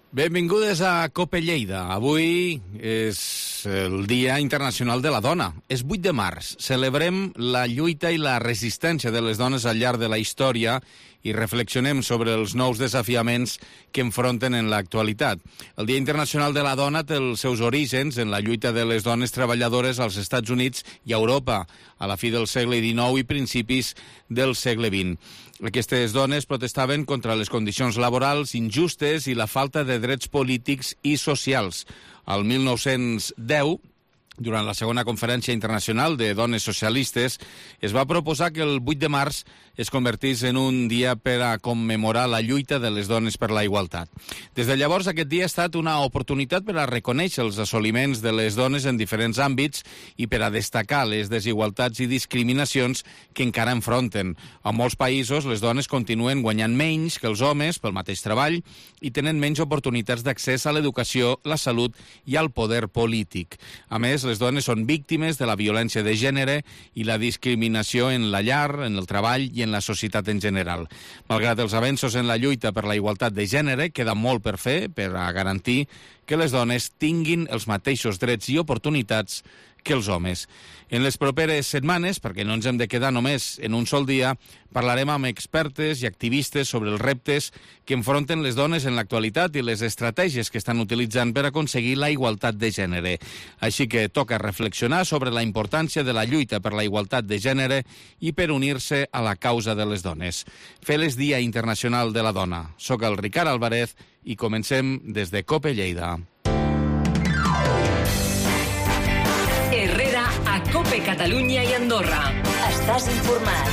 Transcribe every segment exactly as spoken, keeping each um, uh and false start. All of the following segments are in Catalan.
Benvingudes a Cope Lleida. Avui és el Dia Internacional de la Dona. És vuit de març. Celebrem la lluita i la resistència de les dones al llarg de la història i reflexionem sobre els nous desafiaments que enfronten en l'actualitat. El Dia Internacional de la Dona té els seus orígens en la lluita de les dones treballadores als Estats Units i a Europa a la fi del segle dinou i principis del segle vint. Aquestes dones protestaven contra les condicions laborals injustes i la falta de drets polítics i socials. Al mil nou-cents deu, durant la segona conferència internacional de dones socialistes, es va proposar que el vuit de març es convertís en un dia per a commemorar la lluita de les dones per la igualtat. Des de llavors, aquest dia ha estat una oportunitat per a reconèixer els assoliments de les dones en diferents àmbits i per a destacar les desigualtats i discriminacions que encara enfronten. A molts països, les dones continuen guanyant menys que els homes pel mateix treball i tenen menys oportunitats d'accés a l'educació, la salut i al poder polític. A més, les dones són víctimes de la violència de gènere i la discriminació en la llar, en el treball i en la societat en general. Malgrat els avenços en la lluita per la igualtat de gènere, queda molt per fer per a garantir que les dones tinguin els mateixos drets i oportunitats que els homes. En les properes setmanes, perquè no ens hem de quedar només en un sol dia, parlarem amb expertes i activistes sobre els reptes que enfronten les dones en l'actualitat i les estratègies que estan utilitzant per aconseguir la igualtat de gènere. Així que toca reflexionar sobre la importància de la lluita per la igualtat de gènere i per unir-se a la causa de les dones. Feliç Dia Internacional de la Dona. Soc el Ricard Álvarez i comencem des de Cope Lleida. Herrera a Cope Catalunya i Andorra. Estàs informat.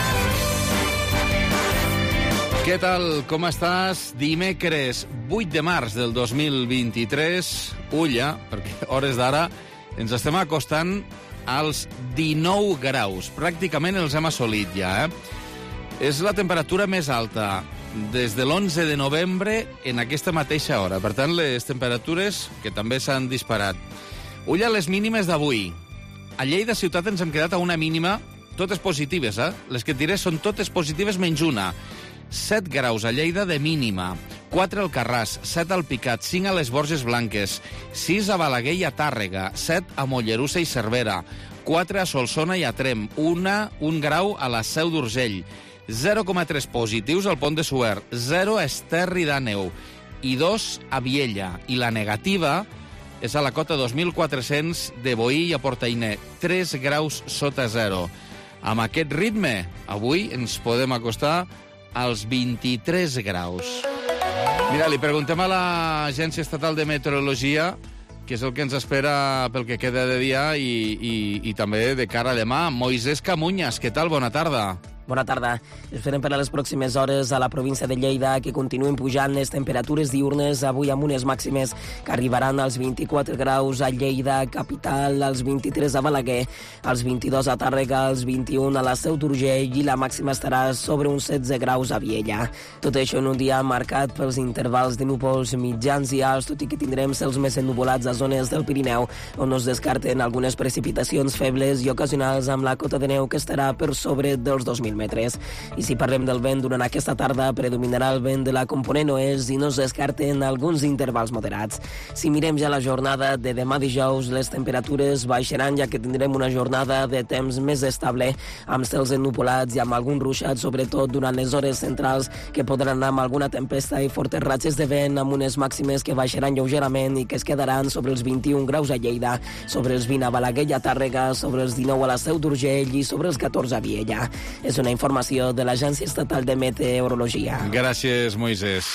Què tal? Com estàs? Dimecres vuit de març del dos mil vint-i-tres. Ulla, perquè a hores d'ara ens estem acostant als dinou graus. Pràcticament els hem assolit ja, eh? És la temperatura més alta des de l'onze de novembre en aquesta mateixa hora. Per tant, les temperatures que també s'han disparat. Ulla, les mínimes d'avui. A Lleida ciutat ens hem quedat a una mínima, totes positives, eh? Les que et diré són totes positives menys una. set graus a Lleida de mínima, quatre al Carràs, set al Picat, cinc a les Borges Blanques, sis a Balaguer i a Tàrrega, set a Mollerussa i Cervera, quatre a Solsona i a Tremp, una, un grau a la Seu d'Urgell, zero coma tres positius al Pont de Suert, zero a Esterri d'Àneu i dos a Viella. I la negativa és a la cota dos mil quatre-cents de Boí i a Portainer, tres graus sota zero. Amb aquest ritme, avui ens podem acostar als vint-i-tres graus. Mira, li preguntem a l'Agència Estatal de Meteorologia què és el que ens espera pel que queda de dia i, i, i també de cara a demà. Moisés Camuñas, què tal? Bona tarda. Bona tarda. Esperem per a les pròximes hores a la província de Lleida que continuen pujant les temperatures diurnes, avui amb unes màximes que arribaran als vint-i-quatre graus a Lleida, capital, als vint-i-tres a Balaguer, als vint-i-dos a Tàrrega, als vint-i-un a la Seu d'Urgell i la màxima estarà sobre uns setze graus a Viella. Tot això en un dia marcat pels intervals de núvols mitjans i alts, tot i que tindrem cels més ennuvolats a zones del Pirineu, on no es descarten algunes precipitacions febles i ocasionals amb la cota de neu que estarà per sobre dels dos mil metres. I si parlem del vent, durant aquesta tarda predominarà el vent de la component oest i no es descarten alguns intervals moderats. Si mirem ja la jornada de demà dijous, les temperatures baixaran ja que tindrem una jornada de temps més estable, amb cels ennupolats i amb algun ruixat, sobretot durant les hores centrals, que podran anar amb alguna tempesta i fortes ratxes de vent, amb unes màximes que baixaran lleugerament i que es quedaran sobre els vint-i-un graus a Lleida, sobre els vint a Balaguer i a Tàrrega, sobre els dinou a la Seu d'Urgell i sobre els catorze a Viella. És una informació de l'Agència Estatal de Meteorologia. Gràcies, Moisés.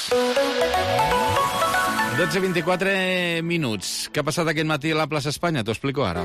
dotze vint-i-quatre minuts. Què ha passat aquest matí a la plaça Espanya? T'ho explico ara.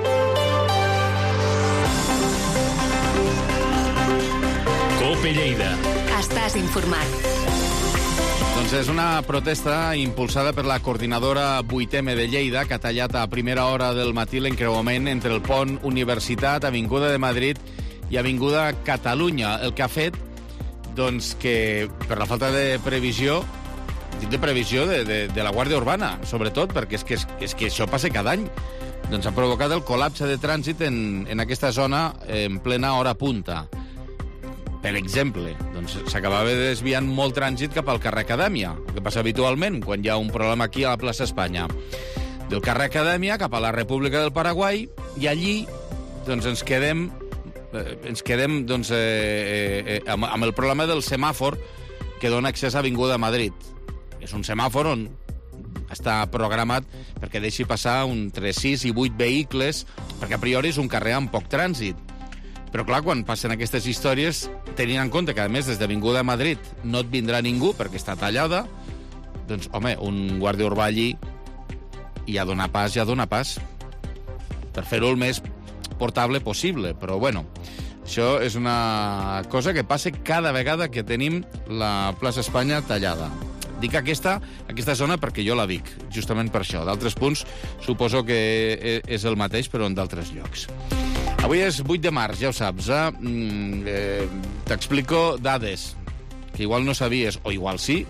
Cope Lleida. Estàs informat. Doncs és una protesta impulsada per la coordinadora vuit eme de Lleida, que ha tallat a primera hora del matí l'encreuament entre el pont Universitat, Avinguda de Madrid i Avinguda Catalunya, el que ha fet doncs, que per la falta de previsió, de previsió de, de, de la Guàrdia Urbana, sobretot, perquè és que, és, és que això passa cada any, doncs ha provocat el col·lapse de trànsit en, en aquesta zona en plena hora punta. per exemple, doncs s'acabava desviant molt trànsit cap al carrer Acadèmia, el que passa habitualment quan hi ha un problema aquí a la plaça Espanya. Del carrer Acadèmia cap a la República del Paraguai, i allí doncs, ens quedem, eh, ens quedem doncs, eh, eh, amb, amb el problema del semàfor que dona accés a Avinguda Madrid. És un semàfor on està programat perquè deixi passar entre sis i vuit vehicles, perquè a priori és un carrer amb poc trànsit. Però clar, quan passen aquestes històries, tenint en compte que a més des d'Avinguda Madrid no et vindrà ningú perquè està tallada, doncs, home, un guàrdia urbà allí i a donar pas, ja dona pas, per fer-ho el més portable possible. Però, bueno, això és una cosa que passa cada vegada que tenim la plaça Espanya tallada. Dic aquesta, aquesta zona perquè jo la dic, justament per això. D'altres punts suposo que és el mateix, però en d'altres llocs. Avui és vuit de març, ja ho saps. Eh? Eh, T'explico dades que igual no sabies, o igual sí.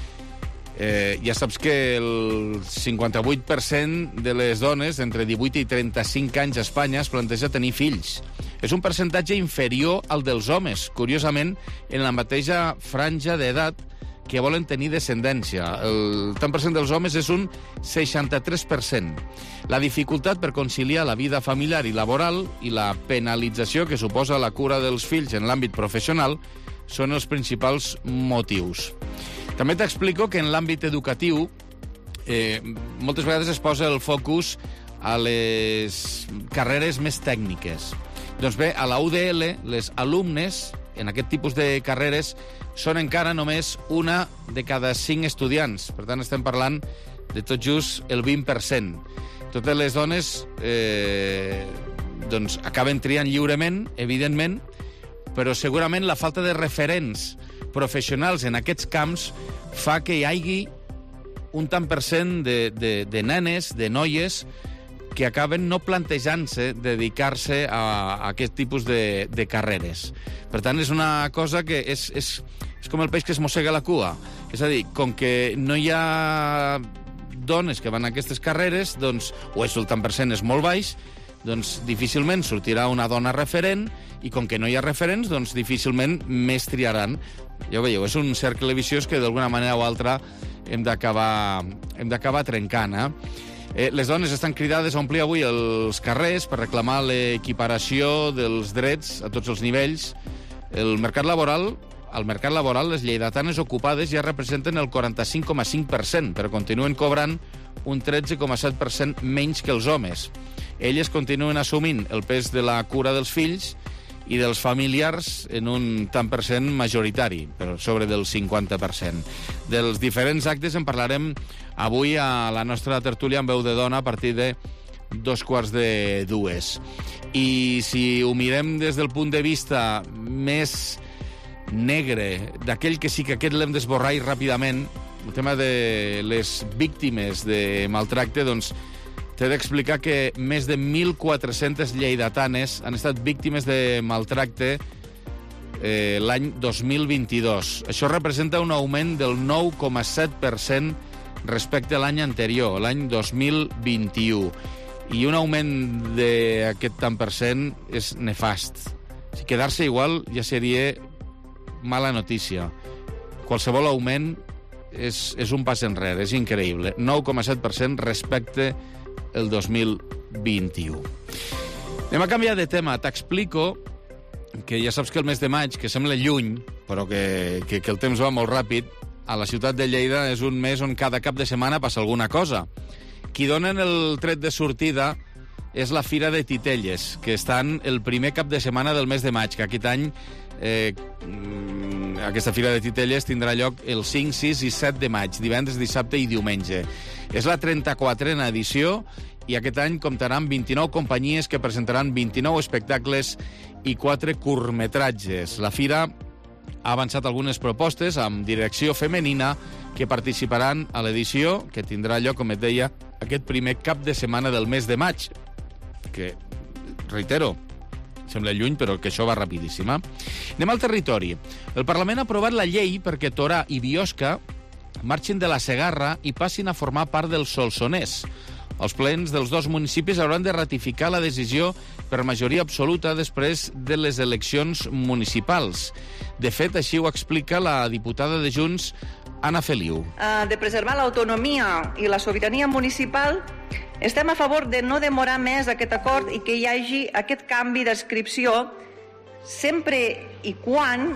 Eh, ja saps que el cinquanta-vuit per cent de les dones entre divuit i trenta-cinc anys a Espanya es planteja tenir fills. És un percentatge inferior al dels homes, curiosament, en la mateixa franja d'edat que volen tenir descendència. El tant per cent dels homes és un seixanta-tres per cent. La dificultat per conciliar la vida familiar i laboral i la penalització que suposa la cura dels fills en l'àmbit professional són els principals motius. També t'explico que en l'àmbit educatiu eh, moltes vegades es posa el focus a les carreres més tècniques. Doncs bé, a la U D L, les alumnes en aquest tipus de carreres són encara només una de cada cinc estudiants. Per tant, estem parlant de tot just el vint per cent. Totes les dones eh, doncs, acaben triant lliurement, evidentment, però segurament la falta de referents professionals en aquests camps fa que hi hagi un tant per cent de, de, de nenes, de noies, que acaben no plantejant-se dedicar-se a, a aquest tipus de, de carreres. Per tant, és una cosa que és, és, és com el peix que es mossega la cua. És a dir, com que no hi ha dones que van a aquestes carreres, doncs, o és el tant per cent és molt baix, doncs difícilment sortirà una dona referent, i com que no hi ha referents, doncs difícilment més triaran. Ja ho veieu, és un cercle viciós que d'alguna manera o altra hem d'acabar hem d'acabar trencant, eh? Eh, les dones estan cridades a omplir avui els carrers per reclamar l'equiparació dels drets a tots els nivells. El mercat laboral, al mercat laboral, les lleidatanes ocupades ja representen el quaranta-cinc coma cinc per cent, però continuen cobrant un tretze coma set per cent menys que els homes. Elles continuen assumint el pes de la cura dels fills i dels familiars en un tant per cent majoritari, per sobre del cinquanta per cent. Dels diferents actes en parlarem avui a la nostra tertúlia amb veu de dona a partir de dos quarts de dues. I si ho mirem des del punt de vista més negre, d'aquell que sí que aquest l'hem d'esborrar i ràpidament, el tema de les víctimes de maltracte, doncs t'he d'explicar que més de mil quatre-centes lleidatanes han estat víctimes de maltracte eh, l'any dos mil vint-i-dos. Això representa un augment del nou coma set per cent respecte a l'any anterior, l'any dos mil vint-i-u. I un augment d'aquest tant per cent és nefast. Si quedar-se igual ja seria mala notícia. Qualsevol augment és, és un pas enrere, és increïble. nou coma set per cent respecte el dos mil vint-i-u. Anem a canviar de tema. T'explico que ja saps que el mes de maig, que sembla lluny, però que, que, que el temps va molt ràpid, a la ciutat de Lleida és un mes on cada cap de setmana passa alguna cosa. Qui donen el tret de sortida és la Fira de Titelles, que estan el primer cap de setmana del mes de maig, que aquest any eh, aquesta Fira de Titelles tindrà lloc el cinc, sis i set de maig, divendres, dissabte i diumenge. És la trenta-quatrena edició i aquest any comptarà amb vint-i-nou companyies que presentaran vint-i-nou espectacles i quatre curtmetratges. La Fira ha avançat algunes propostes amb direcció femenina que participaran a l'edició, que tindrà lloc, com et deia, aquest primer cap de setmana del mes de maig, que, reitero, sembla lluny, però que això va rapidíssim. Eh? Anem al territori. El Parlament ha aprovat la llei perquè Torà i Biosca marxin de la Segarra i passin a formar part del Solsonès. Els plens dels dos municipis hauran de ratificar la decisió per majoria absoluta després de les eleccions municipals. De fet, així ho explica la diputada de Junts, Anna Feliu. Uh, de preservar l'autonomia i la sobirania municipal, estem a favor de no demorar més aquest acord i que hi hagi aquest canvi d'adscripció sempre i quan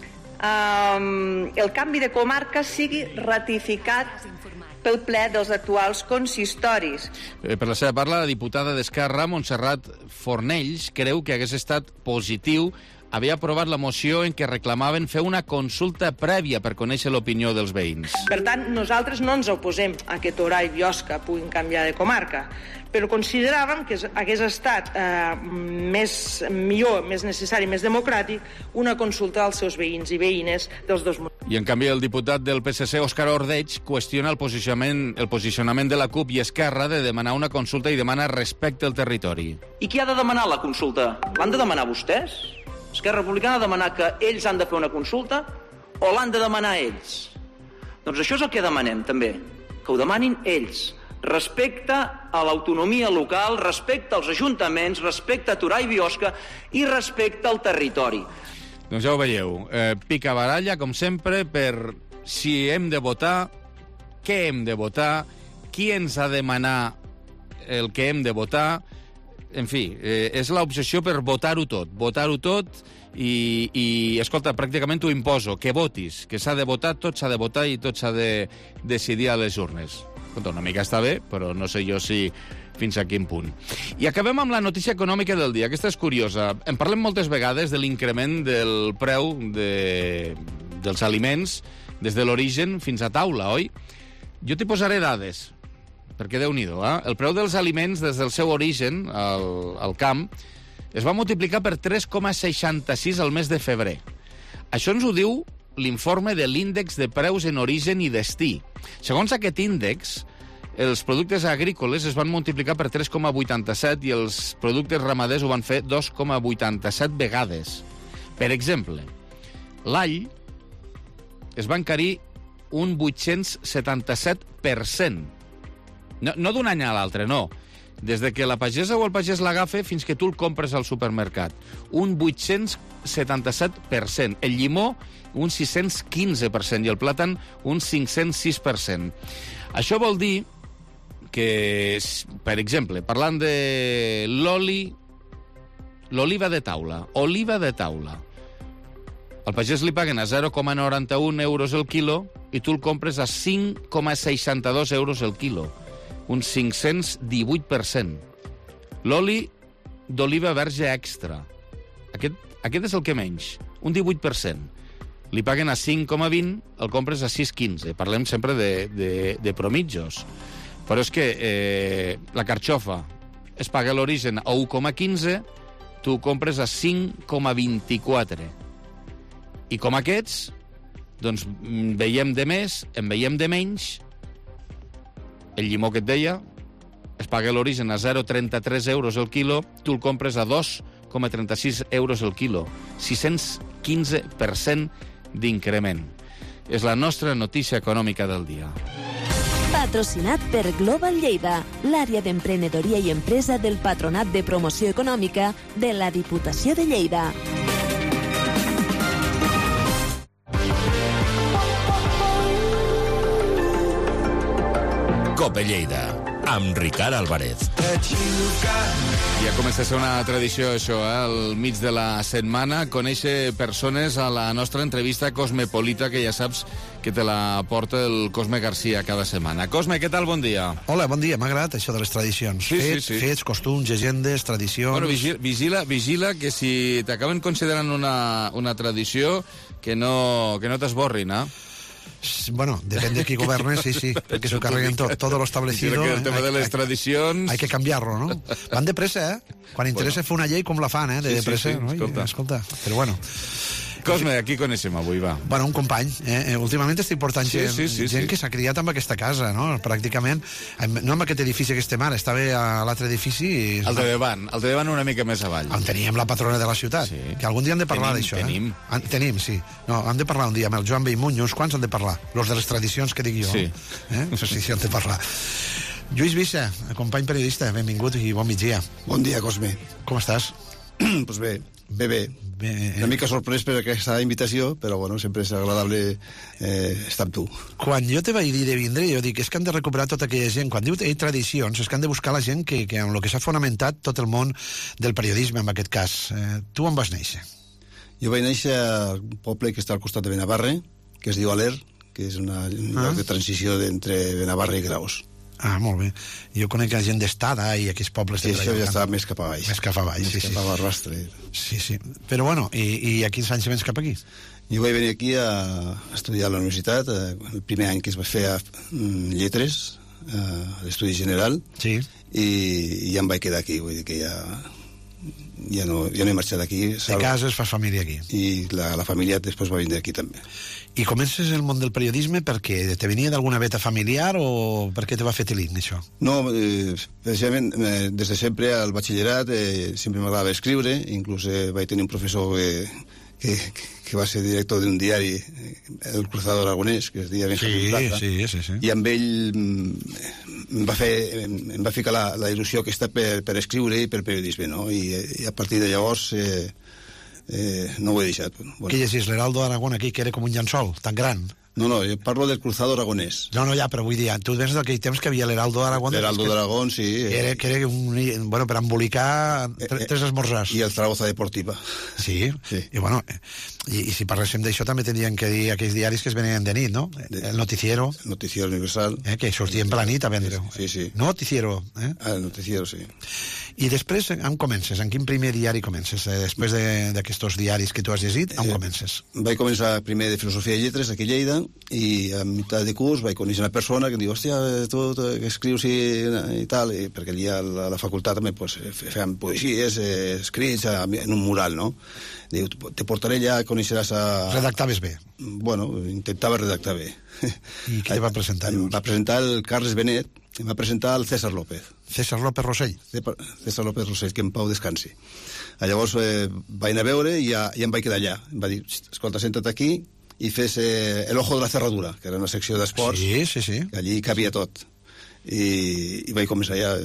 um, el canvi de comarca sigui ratificat pel ple dels actuals consistoris. Eh, per la seva part, la diputada d'Esquerra, Montserrat Fornells, creu que hagués estat positiu havia aprovat la moció en què reclamaven fer una consulta prèvia per conèixer l'opinió dels veïns. Per tant, nosaltres no ens oposem a que Torà i Biosca puguin canviar de comarca, però consideràvem que hagués estat eh, més millor, més necessari, més democràtic, una consulta als seus veïns i veïnes dels dos municipis. I, en canvi, el diputat del P S C, Òscar Ordeig, qüestiona el posicionament, el posicionament de la CUP i Esquerra de demanar una consulta i demana respecte al territori. I qui ha de demanar la consulta? L'han de demanar vostès? Esquerra Republicana ha de demanar que ells han de fer una consulta o l'han de demanar ells? Doncs això és el que demanem, també, que ho demanin ells. Respecte a l'autonomia local, respecte als ajuntaments, respecte a Torà i Biosca i respecte al territori. Doncs ja ho veieu, eh, pica baralla, com sempre, per si hem de votar, què hem de votar, qui ens ha de demanar el que hem de votar. En fi, eh, és l'obsessió per votar-ho tot, votar-ho tot i, i, escolta, pràcticament t'ho imposo, que votis, que s'ha de votar, tot s'ha de votar i tot s'ha de decidir a les urnes. Escolta, una mica està bé, però no sé jo si fins a quin punt. I acabem amb la notícia econòmica del dia. Aquesta és curiosa. En parlem moltes vegades de l'increment del preu de, dels aliments des de l'origen fins a taula, oi? Jo t'hi posaré dades, perquè Déu-n'hi-do, eh? El preu dels aliments des del seu origen, al, al camp, es va multiplicar per tres coma seixanta-sis al mes de febrer. Això ens ho diu l'informe de l'índex de preus en origen i destí. Segons aquest índex, els productes agrícoles es van multiplicar per tres coma vuitanta-set i els productes ramaders ho van fer dos coma vuitanta-set vegades. Per exemple, l'all es va encarir un vuit-cents setanta-set per cent. No, no d'un any a l'altre, no. Des de que la pagesa o el pagès l'agafa fins que tu el compres al supermercat. Un vuit-cents setanta-set per cent. El llimó, un sis-cents quinze per cent. I el plàtan, un cinc-cents sis per cent. Això vol dir que, per exemple, parlant de l'oli, l'oliva de taula, oliva de taula, al pagès li paguen a zero coma noranta-un euros el quilo i tu el compres a cinc coma seixanta-dos euros el quilo. Un cinc-cents divuit per cent. L'oli d'oliva verge extra. Aquest, aquest és el que menys, un divuit per cent. Li paguen a cinc coma vint, el compres a sis coma quinze. Parlem sempre de, de, de promitjos. Però és que eh, la carxofa es paga a l'origen a un coma quinze, tu compres a cinc coma vint-i-quatre. I com aquests, doncs veiem de més, en veiem de menys. El llimó que et deia es paga a l'origen a zero coma trenta-tres euros el quilo, tu el compres a dos coma trenta-sis euros el quilo. sis-cents quinze per cent d'increment. És la nostra notícia econòmica del dia. Patrocinat per Global Lleida, l'àrea d'emprenedoria i empresa del Patronat de Promoció Econòmica de la Diputació de Lleida. Cope Lleida, amb Ricard Álvarez. Ja comença a ser una tradició, això, eh? Al mig de la setmana, conèixer persones a la nostra entrevista cosmopolita, que ja saps que te la porta el Cosme Garcia cada setmana. Cosme, què tal? Bon dia. Hola, bon dia. M'ha agradat això de les tradicions. Sí, fets, sí, sí. fets, costums, llegendes, tradicions... Bueno, vigila, vigila, vigila que si t'acaben considerant una, una tradició, que no, que no t'esborrin, eh? Bueno, depèn de qui governa, sí, sí, perquè s'ho carreguen tot, tot lo establecido. Que el tema de les tradicions... Hay que cambiarlo, ¿no? Van de pressa, eh? Quan interessa bueno. fer una llei com la fan, eh? De sí, pressa, sí, sí. no? Escolta. Escolta, però bueno... Cosme, aquí coneixem avui, va. Bueno, un company. Eh? Últimament estic portant sí, gent, sí, sí, gent sí. que s'ha criat amb aquesta casa, no? Pràcticament, no amb aquest edifici que estem ara, estava a l'altre edifici... I... El de davant, el de davant una mica més avall. On teníem la patrona de la ciutat, sí. Que algun dia hem de parlar d'això. Tenim, eh? tenim. Tenim, sí. No, hem de parlar un dia amb el Joan Bellmuny, uns quants han de parlar, los de les tradicions que dic jo. Sí. Eh? No sé si han de parlar. Lluís Vissa, company periodista, benvingut i bon migdia. Bon dia, Cosme. Com estàs? Doncs pues bé, bé, bé. bé. Una mica sorprès per aquesta invitació, però bueno, sempre és agradable eh, estar amb tu. Quan jo te vaig dir de vindre, jo dic, és que han de recuperar tota aquella gent. Quan diu que hi ha tradicions, és que han de buscar la gent que, que en el que s'ha fonamentat tot el món del periodisme, en aquest cas. Eh, tu on vas néixer? Jo vaig néixer a un poble que està al costat de Benavarre, que es diu Aler, que és una, un ah. lloc de transició entre Benavarre i Graus. Ah, molt bé. Jo conec la gent d'Estada i aquells pobles... Sí, això ja està més cap a baix. Més cap a baix, més sí, cap sí. a Barrastre. Sí, sí. Però bueno, i, i a quins anys vens cap aquí? Jo vaig venir aquí a estudiar a la universitat, el primer any que es va fer a Lletres, a l'Estudi General, sí. i, i ja em vaig quedar aquí, vull dir que ja... Ja no, ja no he marxat d'aquí. De cases, fas família aquí. I la, la família després va vindre aquí també. I comences el món del periodisme perquè te venia d'alguna veta familiar o perquè te va fer tilín, això? No, eh, precisament, eh, des de sempre al batxillerat eh, sempre m'agradava escriure, inclús eh, vaig tenir un professor eh, que, que va ser director d'un diari, el Cruzado Aragonès, que es deia Benjamín Plata. Sí, sí, sí. I amb ell em va, fer, em va ficar la, la il·lusió aquesta per, per escriure i per periodisme, no? I, i a partir de llavors eh, eh, no ho he deixat. Bueno. Què llegís, l'Heraldo d'Aragón aquí, que era com un llençol, tan gran? No, no, jo parlo del Cruzado Aragonès. No, no, ja, però vull dir, tu vens d'aquell temps que havia l'Heraldo d'Aragón... L'Heraldo d'Aragón, sí. Que era, que era un... Bueno, per embolicar tres, tres esmorzars. I el Zaragoza Deportiva. Sí, sí. I bueno, i, i si parléssim d'això també tindríem que dir aquells diaris que es venien de nit, no? De, el Noticiero. El Noticiero Universal. Eh, que sortien per la nit a vendre. Sí, sí. Noticiero. Eh? Ah, el Noticiero, sí. I després, on comences? En quin primer diari comences? Eh, després d'aquests de, diaris que tu has llegit, on eh, comences? Vaig començar primer de Filosofia i Lletres, aquí a Lleida, i a meitat de curs vaig conèixer una persona que em diu, hòstia, tu, tu escrius i, i tal, i perquè allà a la, a la facultat també pues, feien poesies, eh, escrits a, en un mural, no? Diu, te portaré allà, coneixeràs a... Redactaves bé? Bueno, intentava redactar bé. I qui te va presentar? Em va presentar el Carles Benet, em va presentar el César López. César López Rossell? César López Rossell, que en pau descansi. Llavors eh, vaig anar a veure i ja, ja em vaig quedar allà. Em va dir, escolta, senta't aquí i fes eh, El Ojo de la Cerradura, que era una secció d'esports. Sí, sí, sí. Que allí cabia tot. I, i vaig començar ja,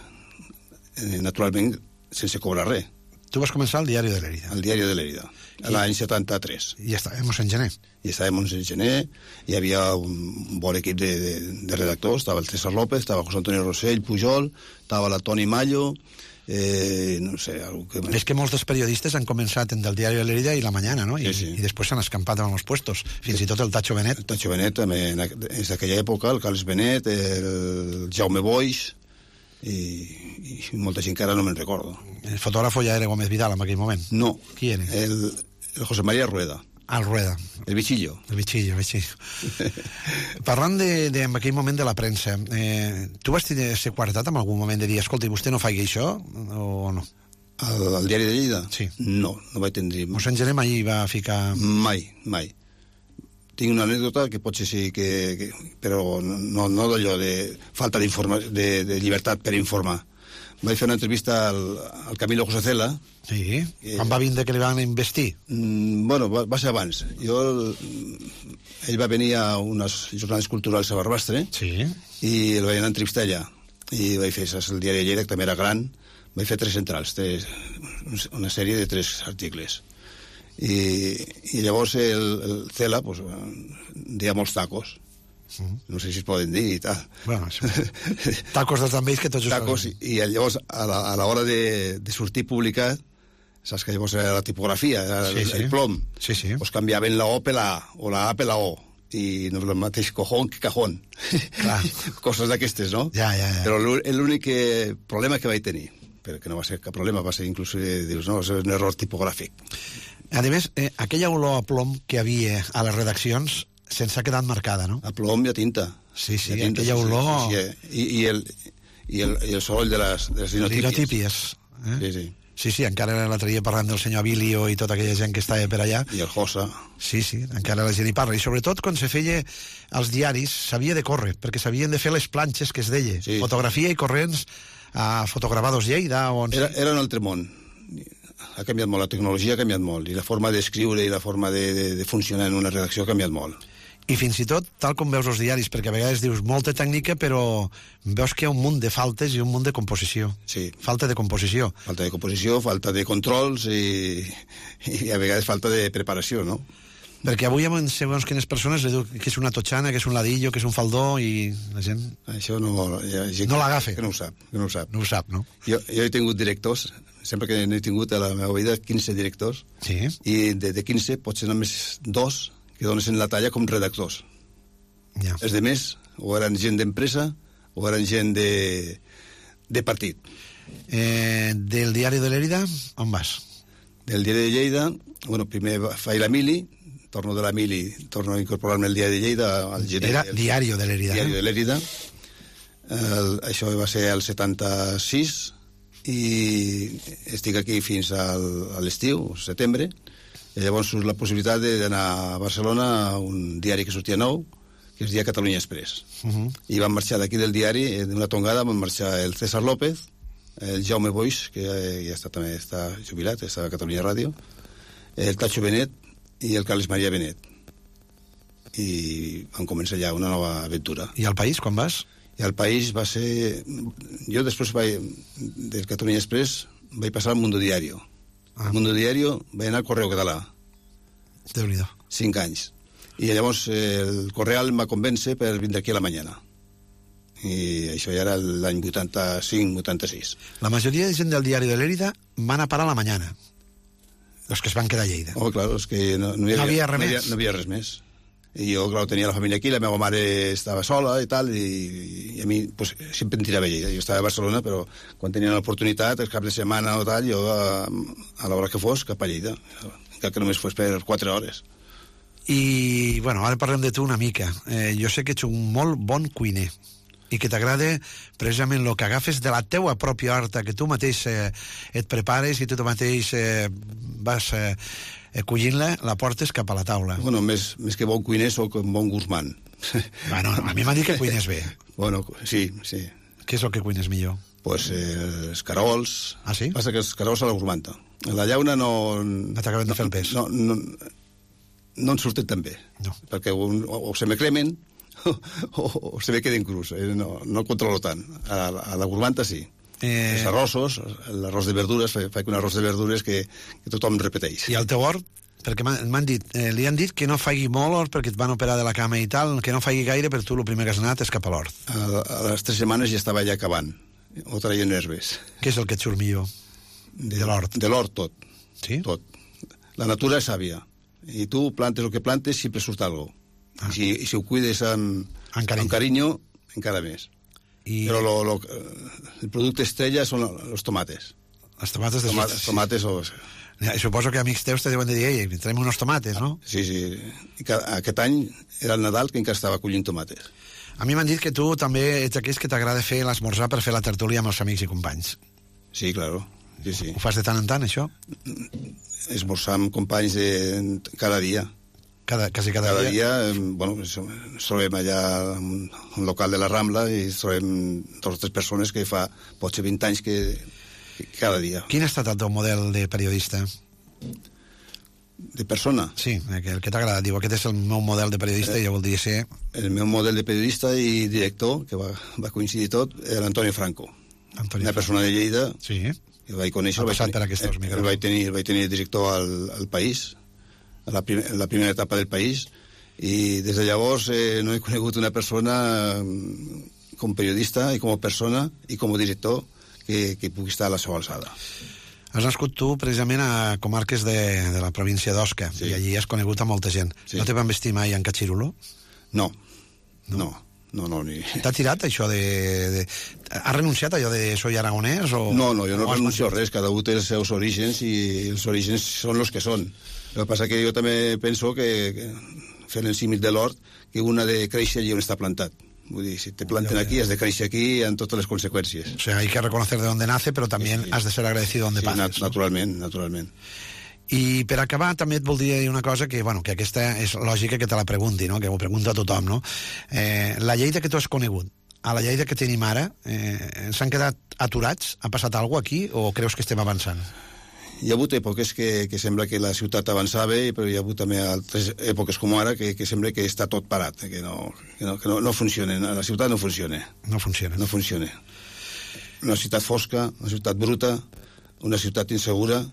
eh, naturalment, sense cobrar res. Tu vas començar al Diari de Lérida. Al Diari de Lérida, l'any setanta-tres. I estàvem en gener. I estàvem en gener, hi havia un bon equip de, de, de redactors, estava el César López, estava José Antonio Rossell, Pujol, estava la Toni Mallo, eh, no sé, algú que... És que molts dels periodistes han començat en del Diari de Lérida i La Mañana, no? I, sí, sí. I després s'han escampat en els puestos, fins sí. i tot el Tacho Benet. El Tacho Benet també, és d'aquella època, el Carles Benet, el Jaume Boix, i, i molta gent que ara no me'n recordo. El fotògrafo ja era Gómez Vidal en aquell moment? No. Qui era? El, el José María Rueda. Ah, el Rueda. El Bichillo. El Bichillo, el Bichillo. Parlant de, de, en aquell moment de la premsa, eh, tu vas ser quartat en algun moment de dir, escolta, i vostè no faci això, o no? Al, al Diari de Lleida? Sí. No, no vaig tindre... Mossèn Gené mai va ficar... Mai, mai. Tinc una anècdota que potser sí que... que però no, no d'allò de falta de, de llibertat per informar. Vaig fer una entrevista al, al Camilo José Cela. Sí? Eh, Quan va vindre que li van investir? Mm, bueno, va, va ser abans. Jo, ell va venir a unes jornades culturals a Barbastre. Sí. I el vaig anar a entrevistar allà. I vaig fer, saps, el Diari de Lleida, que també era gran. Vaig fer tres centrals, tres, una sèrie de tres articles. I, i llavors el, el Cela pues, deia molts tacos. Mm. No sé si es poden dir i tal. Bueno, sí. Tacos dels també que tots ho tacos, i, i llavors a l'hora de, de sortir publicat, saps que llavors era la tipografia, era sí, el, sí. el plom, sí, sí. Pues canviaven la O per la A o la A per la O, i no és el mateix cojón que cajón. Coses d'aquestes, no? Ja, ja, ja. Però l'únic problema que vaig tenir, perquè no va ser cap problema, va ser inclús, dius, no, és un error tipogràfic. A més, eh, aquella olor a plom que havia a les redaccions se'ns ha quedat marcada, no? A plom i a tinta. Sí, sí, tinta, aquella sí, olor... Sí, sí, I, i, el, i, el, I el soroll de les, de les linotípies. Linotípies. Eh? Sí, sí. Sí, sí, encara l'altre dia parlant del senyor Abilio i tota aquella gent que estava per allà. I el Josa. Sí, sí, encara la gent hi parla. I sobretot quan se feia els diaris s'havia de córrer, perquè s'havien de fer les planxes que es deia. Sí. Fotografia i corrents a Fotograbados Lleida. On... Era, era un altre món. Ha canviat molt, la tecnologia ha canviat molt, i la forma d'escriure i la forma de, de, de funcionar en una redacció ha canviat molt. I fins i tot, tal com veus els diaris, perquè a vegades dius molta tècnica, però veus que hi ha un munt de faltes i un munt de composició. Sí. Falta de composició. Falta de composició, falta de controls i, i a vegades falta de preparació, no? Perquè avui, segons quines persones, li diu que és una totxana, que és un ladillo, que és un faldó, i la gent... Això no... Hi ha gent no l'agafa. Que no ho sap, que no ho sap. No ho sap, no? Jo, jo he tingut directors, sempre que n'he tingut a la meva vida quinze directors, sí. I de, de quinze potser només dos que donen la talla com redactors. Ja. Els de més, o eren gent d'empresa, o eren gent de, de partit. Eh, del diari de l'Èrida, on vas? Del diari de Lleida, bueno, primer faig la mili, torno de la mili, torno a incorporar-me al diari de Lleida. Al gener, Era el, diari de l'Èrida. Diari eh? de l'Èrida. El, això va ser el setanta-sis, i estic aquí fins al, a l'estiu, setembre, i llavors surt la possibilitat d'anar a Barcelona a un diari que sortia nou, que es deia Catalunya Express. Uh -huh. I van marxar d'aquí del diari, d'una tongada, van marxar el César López, el Jaume Boix, que ja està, també està jubilat, està a Catalunya Ràdio, el Tacho Benet i el Carles Maria Benet. I van començar ja una nova aventura. I al País, quan vas? I al País va ser... Jo després vaig, del Catalunya Express vaig passar al Mundo Diario. Ah. Al Mundo Diario vaig anar al Correu Català. Déu-n'hi-do. Cinc anys. I llavors eh, el Correal em va convèncer per vindre aquí a la mañana. I això ja era l'any vuitanta-cinc vuitanta-sis. La majoria de gent del diari de l'Èrida van a parar a la mañana. Els que es van quedar a Lleida. Oh, clar, és que no, no, hi havia, no havia res no, més. havia, no havia res més. I jo, clar, tenia la família aquí, la meva mare estava sola i tal, i, i a mi pues, sempre em tirava a Lleida. Jo estava a Barcelona, però quan tenia l'oportunitat, el cap de setmana o tal, jo a, a l'hora que fos, cap a Lleida. Encara que només fos per quatre hores. I, bueno, ara parlem de tu una mica. Eh, jo sé que ets un molt bon cuiner i que t'agrada precisament el que agafes de la teua pròpia horta, que tu mateix eh, et prepares i tu mateix eh, vas eh, collint-la, la portes cap a la taula. Bueno, més, més que bon cuiner, soc un bon gourmand. Bueno, a mi m'han dit que cuines bé. Bueno, sí, sí. Què és el que cuines millor? Pues eh, els carols. Ah, sí? Passa que els carols a la gourmanda. A la llauna no... No t'acaben de fer el pes. No, no, no en surten tan bé. No. Perquè un, o, o se me cremen o, o, o se me queden crus. Eh? No, no controlo tant. A, a la gourmanda sí. Eh... Els arrossos, l'arròs de verdures, faig un arròs de verdures que, que tothom repeteix. I el teu hort? Perquè m'han dit, eh, li han dit que no faci molt hort perquè et van operar de la cama i tal, que no faci gaire, però tu el primer que has anat és cap a l'hort. A, a les tres setmanes ja estava ja acabant, o traient herbes. Què és el que et surt millor? De, de l'hort? De l'hort tot. Sí? Tot. La natura és sàvia. I tu plantes el que plantes, sempre surt alguna cosa. Ah. I, si, I si ho cuides amb, amb, carinyo. amb carinyo, encara més. I... Però lo, lo, el producte estrella són els tomates. Els tomates de tomates, tomates o... Ja, suposo que amics teus te deuen dir, ei, traiem unos tomates, no? Sí, sí. I cada, aquest any era el Nadal que encara estava collint tomates. A mi m'han dit que tu també ets aquells que t'agrada fer l'esmorzar per fer la tertúlia amb els amics i companys. Sí, claro. Sí, sí. Ho fas de tant en tant, això? Esmorzar amb companys de, cada dia. Cada, quasi cada, cada dia? dia, bueno, ens trobem allà en un local de la Rambla i ens trobem dues o tres persones que fa potser vint anys que, que cada dia. Quin ha estat el teu model de periodista? De persona? Sí, el que t'ha agradat. Diu, aquest és el meu model de periodista eh, i jo voldria ser... El meu model de periodista i director, que va, va coincidir tot, era l'Antonio Franco. Antonio Una persona de Lleida. Sí. El vaig conèixer, ha el vaig, passat per aquests el, el, vaig tenir, el vaig tenir director al, al País, a la, prim, la primera etapa del País, i des de llavors eh, no he conegut una persona com periodista i com a persona i com a director que, que pugui estar a la seva alçada. Has nascut tu precisament a comarques de, de la província d'Osca, sí. I allí has conegut a molta gent. Sí. No te van vestir mai en Catxirulo? No, no, no. No, no, ni... T'ha tirat això de, de... Has renunciat a allò de soy aragonès? O... No, no, jo no renuncio a res, cada un té els seus orígens i els orígens són els que són. El que passa que jo també penso que, que fent el símil de l'hort, que una de créixer allà on està plantat. Vull dir, si te planten aquí, has de créixer aquí amb totes les conseqüències. O sea, hay que reconocer de dónde nace, però també sí, has de ser agradecido donde sí, passes. Nat naturalment, naturalment. I per acabar també et voldria dir una cosa que, bueno, que aquesta és lògica que te la pregunti, no? Que ho pregunta a tothom, no? Eh, la Lleida que tu has conegut, a la Lleida que tenim ara, eh, s'han quedat aturats? Ha passat alguna cosa aquí o creus que estem avançant? hi ha hagut èpoques que, que sembla que la ciutat avançava, però hi ha hagut també altres èpoques com ara que, que sembla que està tot parat, que no, que no, que no, no funciona, la ciutat no funciona. No funciona. No funciona. Una ciutat fosca, una ciutat bruta, una ciutat insegura,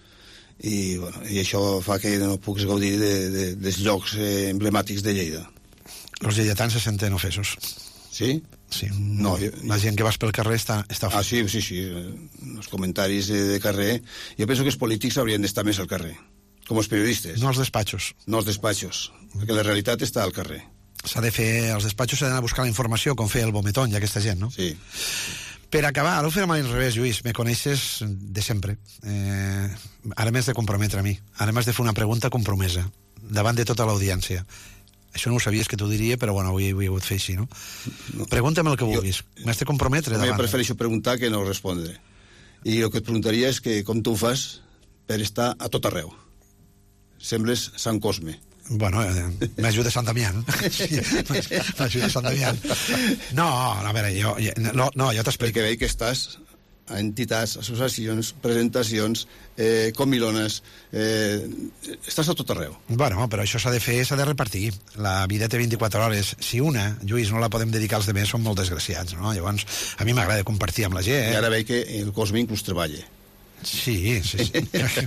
i, bueno, i això fa que no puguis gaudir de, de, dels llocs eh, emblemàtics de Lleida. Els lleidatans se senten ofesos. Sí? Sí, no, jo, la gent que vas pel carrer està, està ah, sí, sí, sí. Els comentaris de, de carrer. Jo penso que els polítics haurien d'estar més al carrer, com els periodistes. No als despatxos. No als despatxos, perquè la realitat està al carrer. S'ha de fer, als despatxos s'ha d'anar a buscar la informació, com feia el Vometón i aquesta gent, no? Sí. Per acabar, ara ho farem a l'inrevés, Lluís, me coneixes de sempre. Eh, ara m'has de comprometre a mi, ara m'has de fer una pregunta compromesa, davant de tota l'audiència. Això no ho sabies que t'ho diria, però bueno, avui ho he hagut fer així, no? no. Pregúnta'm el que vulguis. M'has de comprometre davant. Jo prefereixo preguntar que no respondre. I el que et preguntaria és que com tu ho fas per estar a tot arreu. Sembles Sant Cosme. Bueno, eh, m'ajuda Sant Damián. Sí, m'ajuda Sant Damián. No, a veure, jo, no, no, jo t'explico. Perquè veig que estàs a entitats, associacions, presentacions, eh, comilones, eh, estàs a tot arreu. Bueno, però això s'ha de fer, s'ha de repartir. La vida té vint-i-quatre hores. Si una, Lluís, no la podem dedicar als demés, som molt desgraciats, no? Llavors, a mi m'agrada compartir amb la gent. I ara veig que el Cosme inclús treballa. Sí, sí, sí.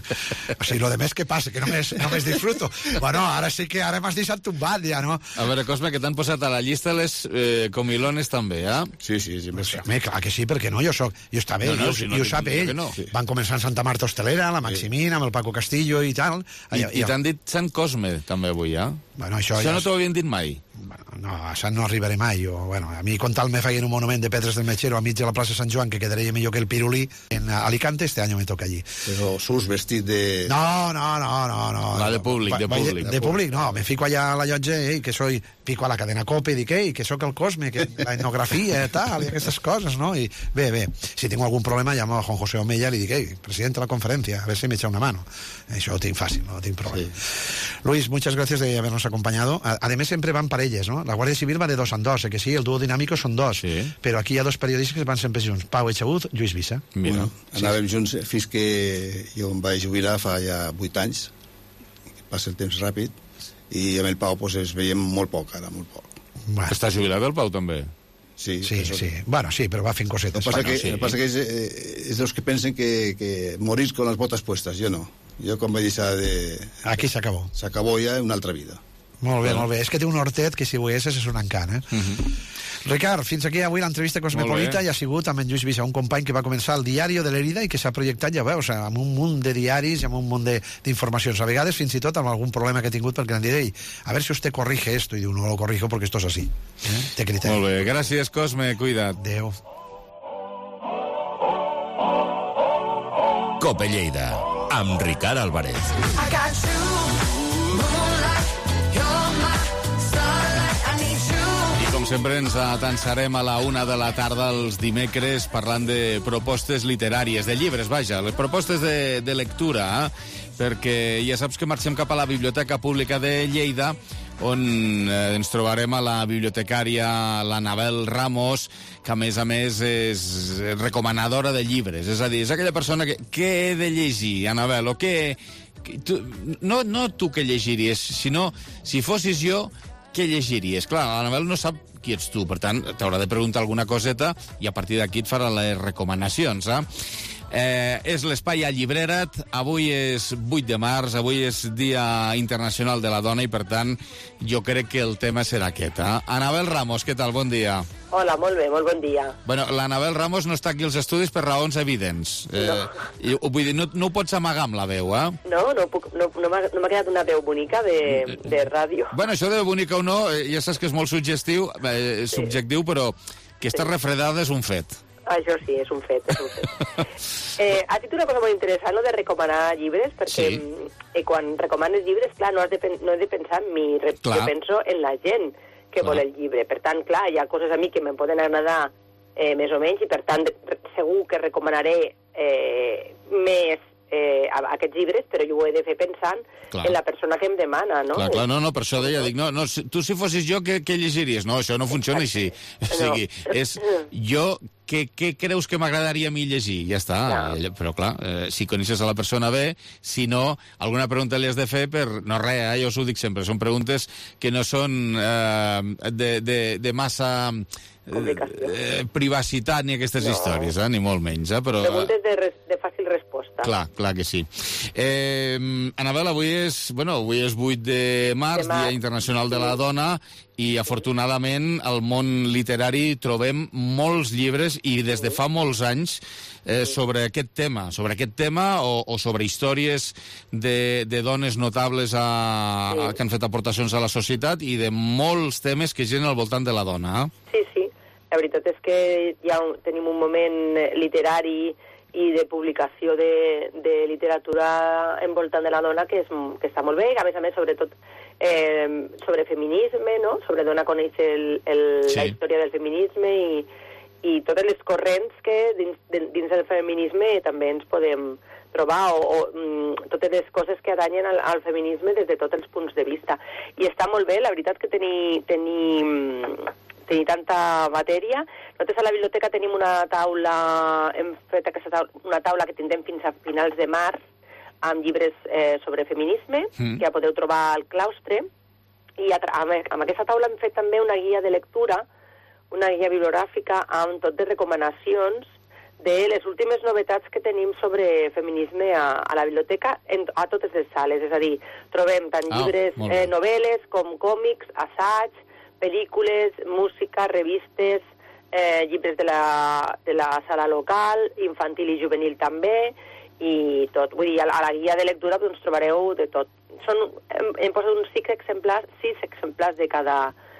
O sigui, lo de més que passa, que només, només disfruto. Bueno, ara sí que ara m'has deixat tombat, ja, no? A veure, Cosme, que t'han posat a la llista les eh, comilones també, eh? Sí, sí, sí. Pues, home, clar que sí, perquè no, jo soc... Jo està bé, no, no, jo, si no, jo ho sap ell. No. Van començar en Santa Marta Hostelera, la Maximina, sí. amb el Paco Castillo i tal. I, i, i t'han dit Sant Cosme, també, avui, eh? Bueno, això això ja no t'ho havien dit mai? Bueno, no, a Sant no arribaré mai. Jo, bueno, a mi, con tal me feien un monument de pedres del Mechero a mig de la plaça Sant Joan, que quedaria millor que el Pirulí, en Alicante, este año me toca allí. Però surts vestit de... No, no, no, no. no. Va, de públic, de públic. De, de públic, no. Me fico allá a la llotja, eh, que soy... Pico a la cadena Cope, dic, ei, que sóc el Cosme, que la etnografia, tal, i aquestes coses, no? I bé, bé, si tinc algun problema, llamo a Juan José Omeya i li dic, ei, presidente de la conferencia, a ver si me echa una mano. Això ho tinc fàcil, no tinc problema. Sí. Luis, muchas gracias de habernos acompañado. Además, siempre van parelles, ¿no? La Guardia Civil va de dos en dos, eh, que sí, el dúo dinámico son dos, sí. Però aquí hi ha dos periodistes que van sempre junts, Pau Echebut, Lluís Vissa. Mira, bueno, anàvem sí. junts fins que jo em vaig jubilar fa ja vuit anys, passa el temps ràpid, i amb el Pau pues, es veiem molt poc, ara, molt poc. Bueno. Està jubilat el Pau, també? Sí, sí, sí. Bueno, sí, però va fent cosetes. El que passa, bueno, que, sí. el passa que és, eh, és dels que pensen que, que morir con las botas puestas. Jo no. Jo com vaig deixar de... Aquí s'acabó. S'acabó ja una altra vida. Molt bé, bueno. molt bé. És que té un hortet que si ho veiessis és un encant, eh? Uh -huh. Ricard, fins aquí avui l'entrevista cosmopolita i ha sigut amb en Lluís Vissa, un company que va començar el Diari de l'Herida i que s'ha projectat, ja veus, amb un munt de diaris i amb un munt d'informacions, a vegades fins i tot amb algun problema que he tingut perquè em diré, a ver si usted corrige esto, i diu, no lo corrijo porque esto es así. Eh? Té criteri. Molt bé, gràcies Cosme, cuida't. Adéu. Cope Lleida, amb Ricard Álvarez. I got you. Com sempre ens atansarem a la una de la tarda els dimecres parlant de propostes literàries, de llibres, vaja, les propostes de, de lectura, eh? Perquè ja saps que marxem cap a la Biblioteca Pública de Lleida, on eh, ens trobarem a la bibliotecària l'Anabel Ramos, que a més a més és recomanadora de llibres, és a dir, és aquella persona que què he de llegir, Anabel, o què... Tu, no, no tu què llegiries, sinó si fossis jo, què llegiries? Clar, l'Anabel no sap qui ets tu, per tant, t'haurà de preguntar alguna coseta i a partir d'aquí et farà les recomanacions, eh? Eh, és l'Espai a Llibrera't, avui és vuit de març, avui és Dia Internacional de la Dona i, per tant, jo crec que el tema serà aquest, eh? Anabel Ramos, què tal? Bon dia. Hola, molt bé, molt bon dia. Bueno, l'Anabel Ramos no està aquí als estudis per raons evidents. Eh, no. I, vull dir, no, no ho pots amagar amb la veu, eh? No, no, puc, no, no m'ha no quedat una veu bonica de, de ràdio. Bueno, això de bonica o no, ja saps que és molt suggestiu, eh, sí. subjectiu, però que està sí. refredada és un fet. Això sí, és un fet, és un fet. eh, has dit una cosa molt interessant, no, de recomanar llibres, perquè sí. eh, quan recomanes llibres, clar, no has de, no has de pensar en mi, jo penso en la gent que clar. vol el llibre. Per tant, clar, hi ha coses a mi que me'n poden agradar eh, més o menys, i per tant, segur que recomanaré eh, més eh, aquests llibres, però jo ho he de fer pensant clar. En la persona que em demana, no? Clar, clar, no, no, per això deia, dic, no, no, tu si fossis jo, què, què llegiries? No, això no funciona així. O sigui, és jo... Què, què creus que m'agradaria a mi llegir? Ja està. No. Però, clar, eh, si coneixes a la persona bé, si no, alguna pregunta li has de fer per... No, res, eh, jo us ho dic sempre, són preguntes que no són eh, de, de, de massa eh, privacitat ni aquestes no. històries, eh, ni molt menys. Eh, però, preguntes de, res, de fàcil resposta. Clar, clar que sí. Eh, Anabel, avui és, bueno, avui és vuit de març, de març, Dia Internacional de la Dona, i afortunadament al món literari trobem molts llibres i des de fa molts anys eh, sobre aquest tema, sobre aquest tema o, o sobre històries de, de dones notables a, a, que han fet aportacions a la societat i de molts temes que giren al voltant de la dona. Eh? Sí, sí. La veritat és que ja tenim un moment literari i de publicació de, de literatura envoltant de la dona que, és, que està molt bé, i a més a més, sobretot, eh, sobre feminisme, no? Sobre donar a conèixer el, el, sí. la història del feminisme i, i totes les corrents que dins, dins del feminisme també ens podem trobar, o, o mm, totes les coses que adanyen al, al feminisme des de tots els punts de vista. I està molt bé, la veritat que tenir... tenir tenir tanta matèria. Nosaltres a la biblioteca tenim una taula, hem fet aquesta taula, una taula que tindrem fins a finals de març, amb llibres eh, sobre feminisme, mm. que ja podeu trobar al claustre, i a, amb, amb aquesta taula hem fet també una guia de lectura, una guia bibliogràfica amb tot de recomanacions de les últimes novetats que tenim sobre feminisme a, a la biblioteca en, a totes les sales, és a dir, trobem tant ah, llibres, eh, novel·les com còmics, assaig, pel·lícules, música, revistes, eh, llibres de la, de la sala local, infantil i juvenil també, i tot. Vull dir, a la, a la guia de lectura doncs, trobareu de tot. Són, hem, hem posat uns sis exemplars, sis exemplars de cada,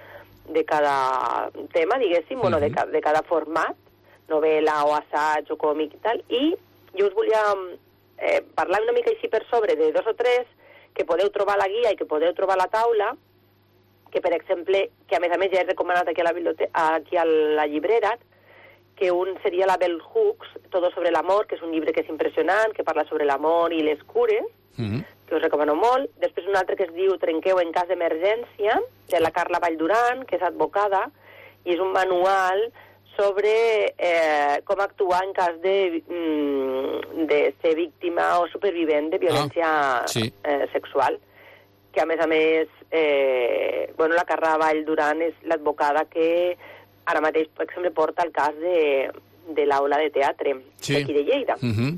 de cada tema, diguéssim, mm-hmm. bueno, de, de cada format, novel·la o assaig o còmic i tal, i jo us volia eh, parlar una mica així per sobre de dos o tres que podeu trobar a la guia i que podeu trobar a la taula, que, per exemple, que a més a més ja he recomanat aquí a la, biblioteca, aquí a la llibrera, que un seria la Bell Hooks, Todo sobre l'amor, que és un llibre que és impressionant, que parla sobre l'amor i les cures, mm-hmm. que us recomano molt. Després un altre que es diu Trenqueu en cas d'emergència, de la Carla Vallduran, que és advocada, i és un manual sobre eh, com actuar en cas de, mm, de ser víctima o supervivent de violència ah, sí. eh, sexual. Que a més a més, eh, bueno, la Carla Vallduran és l'advocada que ara mateix, per exemple, porta el cas de, de l'aula de teatre sí. d'aquí de Lleida. Uh-huh.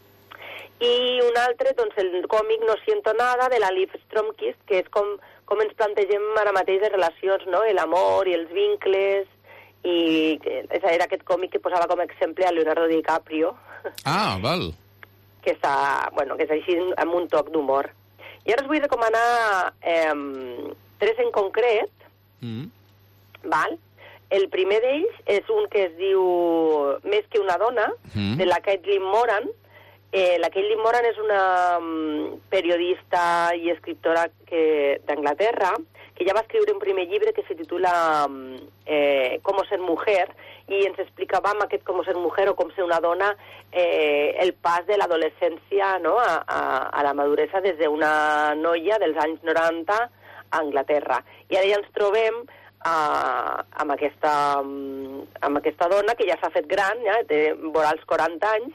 I un altre, doncs, el còmic No siento nada, de la Liv Stromquist, que és com, com ens plantegem ara mateix de relacions, no?, l'amor i els vincles, i era aquest còmic que posava com a exemple a Leonardo DiCaprio. Ah, val. Que està, bueno, que és així amb un toc d'humor. I ara us vull recomanar eh, tres en concret, mm. val? El primer d'ells és un que es diu Més que una dona, mm. de la Caitlin Moran. Eh, la Caitlin Moran és una um, periodista i escriptora d'Anglaterra, que ja va escriure un primer llibre que se titula um, eh, Cómo ser mujer, i ens explicava amb aquest Com ser mujer o com ser una dona eh, el pas de l'adolescència, no?, a, a, a la maduresa des d'una noia dels anys noranta a Anglaterra. I ara ja ens trobem uh, amb, aquesta, um, amb aquesta dona que ja s'ha fet gran, ja, té vora els quaranta anys,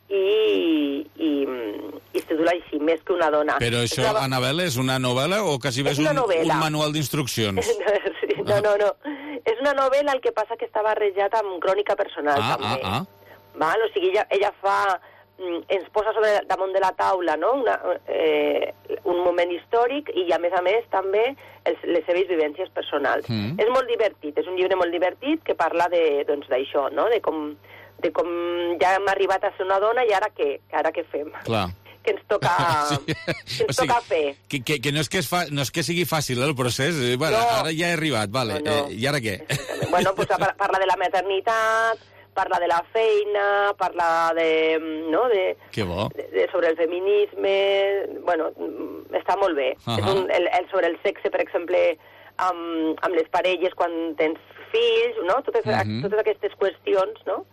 i, i, i es titula així, Més que una dona. Però això, la... Anabel, és una novel·la o quasi bé és un, un manual d'instruccions? Sí, no, no, no. És una novel·la, el que passa que està barrejat amb crònica personal, ah, també. Ah, ah. Val? O sigui, ella, ella fa... ens posa sobre, damunt de la taula, no?, una, eh, un moment històric i, a més a més, també els, les seves vivències personals. Mm. És molt divertit, és un llibre molt divertit que parla de, doncs, d'això, no?, de com... de com ja hem arribat a ser una dona i ara què? Ara què fem? Clar. Que ens toca, sí. que ens o sigui, toca fer. Que, que, que no, és que, es fa, no és que sigui fàcil el procés. Bueno, no. Ara ja he arribat, vale. No, no. Eh, i ara què? Bueno, pues, parla de la maternitat, parla de la feina, parla de... no, de, que bo. De, de, sobre el feminisme... Bueno, està molt bé. Uh-huh. És un, el, el, sobre el sexe, per exemple, amb, amb les parelles quan tens fills, no? Totes, uh-huh. totes aquestes qüestions, no?,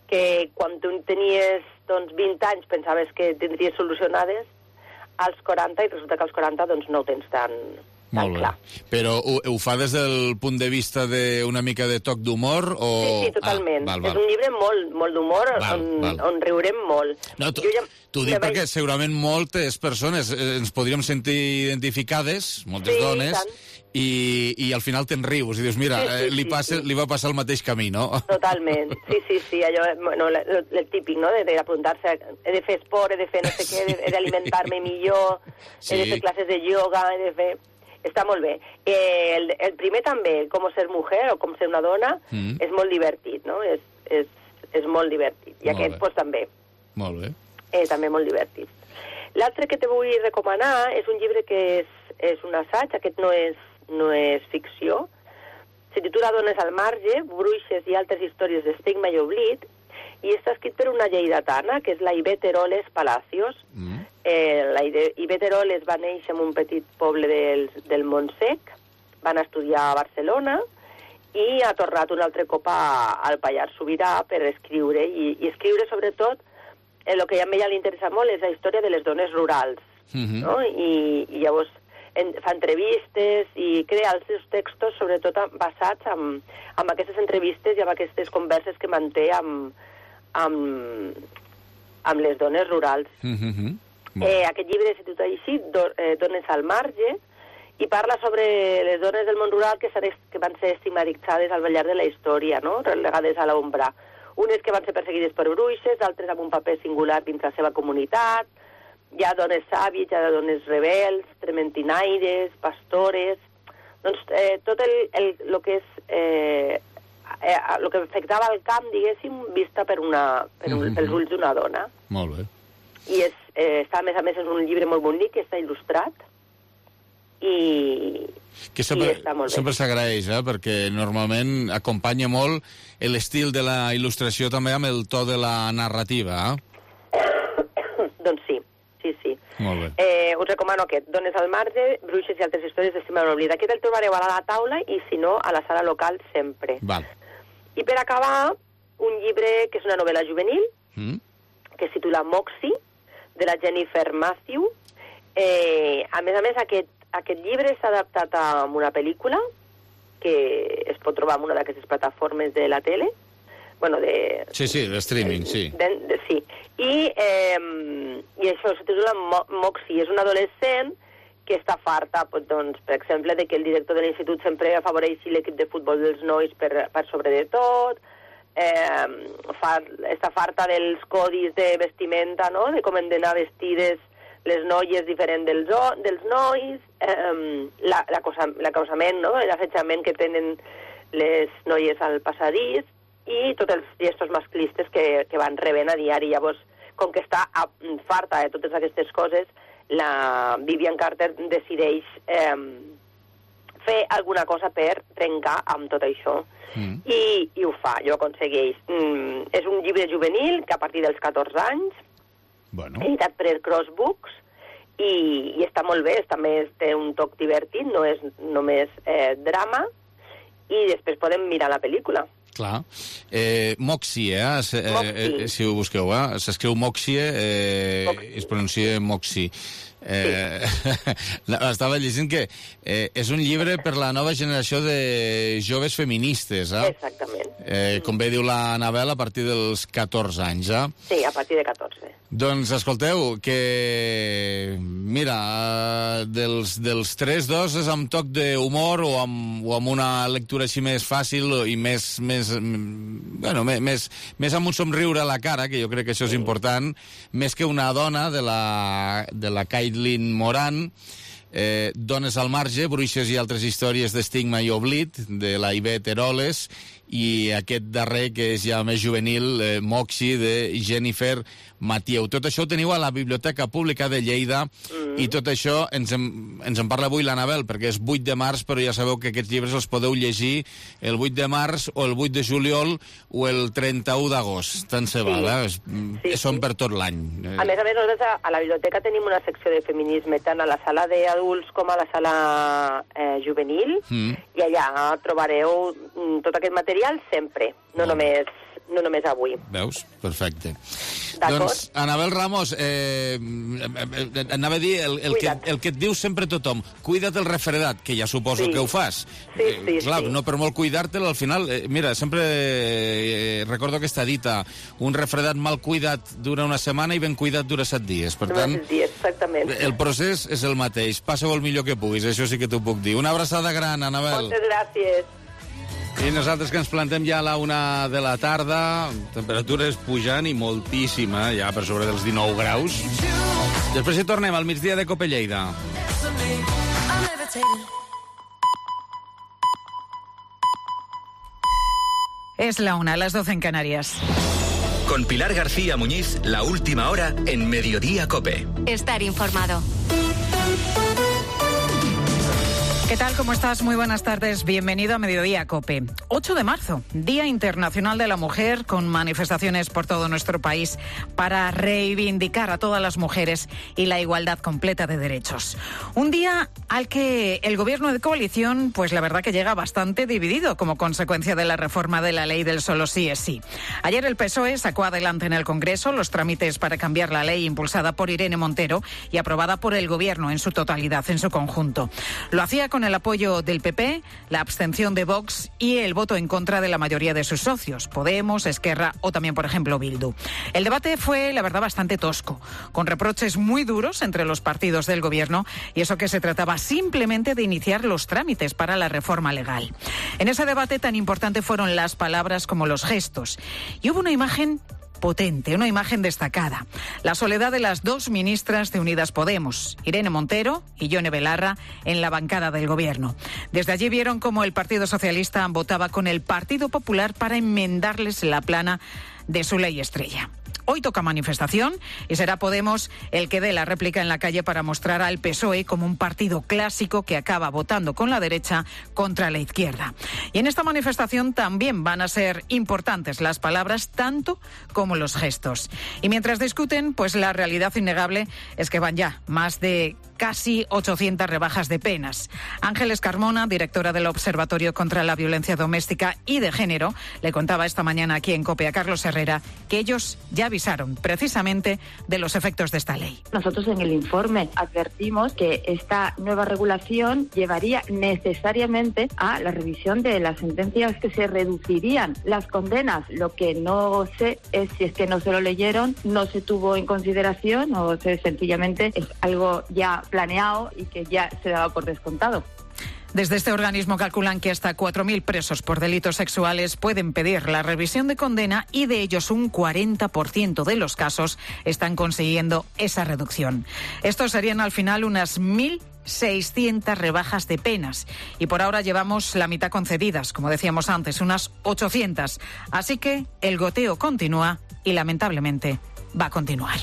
que quan tu tenies doncs, vint anys pensaves que tindries solucionades als quaranta i resulta que als quaranta doncs, no ho tens tan, tan Molt bé. clar. Però ho, ho fa des del punt de vista d'una mica de toc d'humor? O... Sí, sí, totalment. Ah, val, val. És un llibre molt, molt d'humor, on, val. on riurem molt. No, tu, ja, t'ho dic ja perquè vaig... segurament moltes persones eh, ens podríem sentir identificades, moltes Sí, dones, tant. i, i al final te'n rius i dius, mira, Sí, sí, eh, li, sí, passa, sí. li va passar el mateix camí, no? Totalment, sí, sí, sí, allò, bueno, el, el típic, no?, d'apuntar-se, he de fer esport, he de fer no sé què, he d'alimentar-me millor, Sí. he de fer classes de ioga, he de fer... Està molt bé. Eh, el, el primer també, com ser mujer o com ser una dona, Mm. és molt divertit, no?, és, és, és molt divertit. I Molt aquest, bé. doncs, també, Molt bé. eh, també molt divertit. L'altre que te vull recomanar és un llibre que és, és un assaig, aquest no és, no és ficció, se titula Dones al marge, bruixes i altres històries d'estigma i oblit, i està escrit per una lleidatana, que és la Ivet Eroles Palacios. Mm. Eh, la Ide- Ivet Eroles va néixer en un petit poble del, del Montsec, van estudiar a Barcelona, i ha tornat un altre cop a, al Pallars Sobirà per escriure, i, i escriure sobretot el que a ella li interessa molt és la història de les dones rurals, Mhm. no? I, i llavors en, fa entrevistes i crea els seus textos sobretot amb- basats en, en aquestes entrevistes i en aquestes converses que manté amb, amb, amb les dones rurals. Mhm. Eh, aquest llibre se titula així, do, eh, Dones al marge, i parla sobre les dones del món rural que, s'han est- que van ser estigmatitzades al llarg de la història, no?, relegades a l'ombra. Unes que van ser perseguides per bruixes, altres amb un paper singular dins la seva comunitat, hi ha dones sàvies, hi ha dones rebels, trementinaires, pastores... Doncs eh, tot el, el, el que és... Eh, eh, el que afectava el camp, diguéssim, vista per una, per un, Mhm. pels ulls d'una dona. Molt bé. I és, eh, està, a més a més, és un llibre molt bonic, que està il·lustrat, i, Que i sempre, està molt bé. sempre s'agraeix, eh? Perquè normalment acompanya molt l'estil de la il·lustració també amb el to de la narrativa, eh? Doncs sí, sí, sí. Molt bé. Eh, us recomano aquest, Dones al marge, bruixes i altres històries d'estima en l'oblit. Aquest el trobareu a la taula i, si no, a la sala local sempre. Val. I per acabar, un llibre que és una novel·la juvenil, Mm? que es titula Moxie, de la Jennifer Matthew. Eh, a més a més, aquest, aquest llibre s'ha adaptat a una pel·lícula que es pot trobar en una d'aquestes plataformes de la tele. Bueno, de... Sí, sí, l'streaming, sí. De, de, sí. I, eh, I això se titula Mo Moxie. És una adolescent que està farta, pues, doncs, per exemple, de que el director de l'institut sempre afavoreixi l'equip de futbol dels nois per, per sobre de tot, eh, fa, està farta dels codis de vestimenta, no?, de com han d'anar vestides les noies diferent dels, dels nois, eh, l'acausament, no?, l'assetjament que tenen les noies al passadís, i tots els gestos masclistes que, que van rebent a diari. Llavors, com que està a, farta de totes aquestes coses, la Vivian Carter decideix eh, fer alguna cosa per trencar amb tot això. Mm. I, i ho fa, i ho aconsegueix. Mm, és un llibre juvenil que a partir dels catorze anys, bueno. editat per Crossbooks, i, i està molt bé, també té un toc divertit, no és només eh, drama, i després podem mirar la pel·lícula. Clar. Eh, Moxie, eh? Se, eh, Moxie. eh? Si ho busqueu, eh? S'escriu Moxie, eh, Moxie. es pronuncia Moxie. Eh, sí. Estava llegint que eh, és un llibre per la nova generació de joves feministes, eh? Exactament. Eh, com bé diu la Anabel, a partir dels catorze anys, eh? Sí, a partir de catorze. Doncs escolteu, que mira, dels, dels tres, dos és amb toc d'humor o, amb, o amb una lectura així més fàcil i més, més, bueno, més, més, més amb un somriure a la cara, que jo crec que això és important, més que una dona de la, de la Caitlin Moran, eh, Dones al marge, bruixes i altres històries d'estigma i oblit, de la Ivet Eroles, i aquest darrer, que és ja més juvenil, eh, Moxie, de Jennifer Mathieu. Tot això ho teniu a la Biblioteca Pública de Lleida, mm. i tot això ens en, ens en parla avui l'Anabel, perquè és vuit de març, però ja sabeu que aquests llibres els podeu llegir el vuit de març, o el vuit de juliol, o el trenta-u d'agost. Tant se val, eh? Es, sí, són sí. Per tot l'any. A més a més, nosaltres a, a la biblioteca tenim una secció de feminisme, tant a la sala d'adults com a la sala eh, juvenil, mm. i allà trobareu tot aquest material sempre, no mm. només no només avui. Veus? Perfecte. D'acord. Doncs, Anabel Ramos, eh, eh, anava a dir el, el, que, el que et diu sempre tothom, cuida't el refredat, que ja suposo sí. que ho fas. Sí, sí, eh, clar, sí. no per molt cuidar-te'l, al final, eh, mira, sempre eh, recordo aquesta dita, un refredat mal cuidat dura una setmana i ben cuidat dura set dies. Per tant, set dies, exactament. El procés és el mateix. Passa-ho el millor que puguis, això sí que t'ho puc dir. Una abraçada gran, Anabel. Moltes gràcies. I nosaltres que ens plantem ja a la una de la tarda, temperatures pujant i moltíssima, ja per sobre dels dinou graus. Després hi tornem al migdia de Cope Lleida. Es la una, las doce en Canarias. Con Pilar García Muñiz, la última hora en Mediodía Cope. Estar informado. ¿Qué tal? ¿Cómo estás? Muy buenas tardes. Bienvenido a Mediodía Cope. ocho de marzo, Día Internacional de la Mujer, con manifestaciones por todo nuestro país para reivindicar a todas las mujeres y la igualdad completa de derechos. Un día al que el gobierno de coalición, pues la verdad que llega bastante dividido como consecuencia de la reforma de la ley del solo sí es sí. Ayer el P S O E sacó adelante en el Congreso los trámites para cambiar la ley impulsada por Irene Montero y aprobada por el gobierno en su totalidad, en su conjunto. Lo hacía con con el apoyo del P P, la abstención de Vox y el voto en contra de la mayoría de sus socios, Podemos, Esquerra o también, por ejemplo, Bildu. El debate fue, la verdad, bastante tosco, con reproches muy duros entre los partidos del gobierno y eso que se trataba simplemente de iniciar los trámites para la reforma legal. En ese debate tan importante fueron las palabras como los gestos y hubo una imagen potente, una imagen destacada. La soledad de las dos ministras de Unidas Podemos, Irene Montero y Yone Belarra, en la bancada del gobierno. Desde allí vieron cómo el Partido Socialista votaba con el Partido Popular para enmendarles la plana de su ley estrella. Hoy toca manifestación y será Podemos el que dé la réplica en la calle para mostrar al P S O E como un partido clásico que acaba votando con la derecha contra la izquierda. Y en esta manifestación también van a ser importantes las palabras tanto como los gestos. Y mientras discuten, pues la realidad innegable es que van ya más de casi ochocientas rebajas de penas. Ángeles Carmona, directora del Observatorio contra la Violencia Doméstica y de Género, le contaba esta mañana aquí en COPE a Carlos Herrera que ellos ya avisaron precisamente de los efectos de esta ley. Nosotros en el informe advertimos que esta nueva regulación llevaría necesariamente a la revisión de las sentencias, que se reducirían las condenas. Lo que no sé es si es que no se lo leyeron, no se tuvo en consideración o se, sencillamente es algo ya planeado y que ya se daba por descontado. Desde este organismo calculan que hasta cuatro mil presos por delitos sexuales pueden pedir la revisión de condena y de ellos un cuarenta por ciento de los casos están consiguiendo esa reducción. Estos serían al final unas mil seiscientas rebajas de penas y por ahora llevamos la mitad concedidas, como decíamos antes, unas ochocientas. Así que el goteo continúa y lamentablemente va a continuar.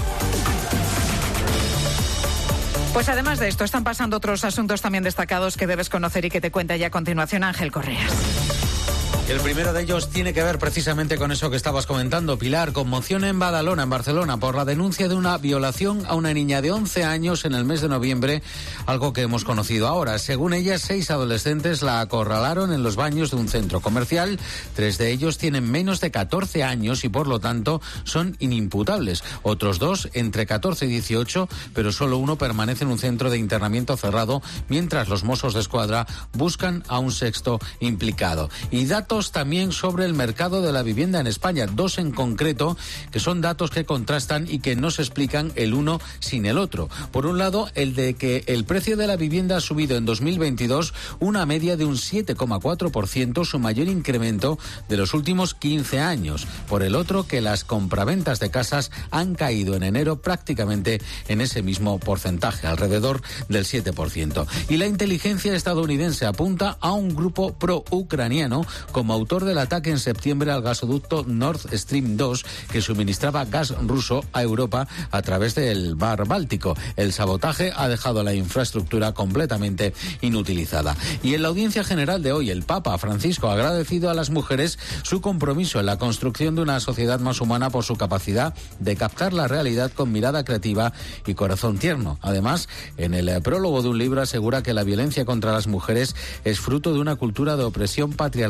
Pues además de esto, están pasando otros asuntos también destacados que debes conocer y que te cuenta ya a continuación Ángel Correas. El primero de ellos tiene que ver precisamente con eso que estabas comentando, Pilar. Conmoción en Badalona, en Barcelona, por la denuncia de una violación a una niña de once años en el mes de noviembre, algo que hemos conocido ahora. Según ella, seis adolescentes la acorralaron en los baños de un centro comercial. Tres de ellos tienen menos de catorce años y, por lo tanto, son inimputables. Otros dos, entre catorce y dieciocho, pero solo uno permanece en un centro de internamiento cerrado, mientras los Mossos de Escuadra buscan a un sexto implicado. Y datos también sobre el mercado de la vivienda en España, dos en concreto, que son datos que contrastan y que no se explican el uno sin el otro. Por un lado, el de que el precio de la vivienda ha subido en dos mil veintidós una media de un siete coma cuatro por ciento, su mayor incremento de los últimos quince años. Por el otro, que las compraventas de casas han caído en enero prácticamente en ese mismo porcentaje, alrededor del siete por ciento. Y la inteligencia estadounidense apunta a un grupo pro-ucraniano como autor del ataque en septiembre al gasoducto Nord Stream dos, que suministraba gas ruso a Europa a través del mar Báltico. El sabotaje ha dejado la infraestructura completamente inutilizada. Y en la audiencia general de hoy, el Papa Francisco ha agradecido a las mujeres su compromiso en la construcción de una sociedad más humana por su capacidad de captar la realidad con mirada creativa y corazón tierno. Además, en el prólogo de un libro asegura que la violencia contra las mujeres es fruto de una cultura de opresión patriarcal y machista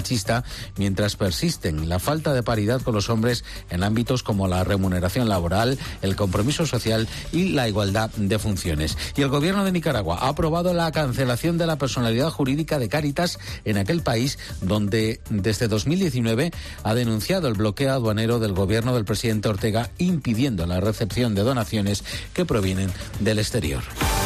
machista, mientras persisten la falta de paridad con los hombres en ámbitos como la remuneración laboral, el compromiso social y la igualdad de funciones. Y el gobierno de Nicaragua ha aprobado la cancelación de la personalidad jurídica de Cáritas en aquel país, donde desde dos mil diecinueve ha denunciado el bloqueo aduanero del gobierno del presidente Ortega, impidiendo la recepción de donaciones que provienen del exterior.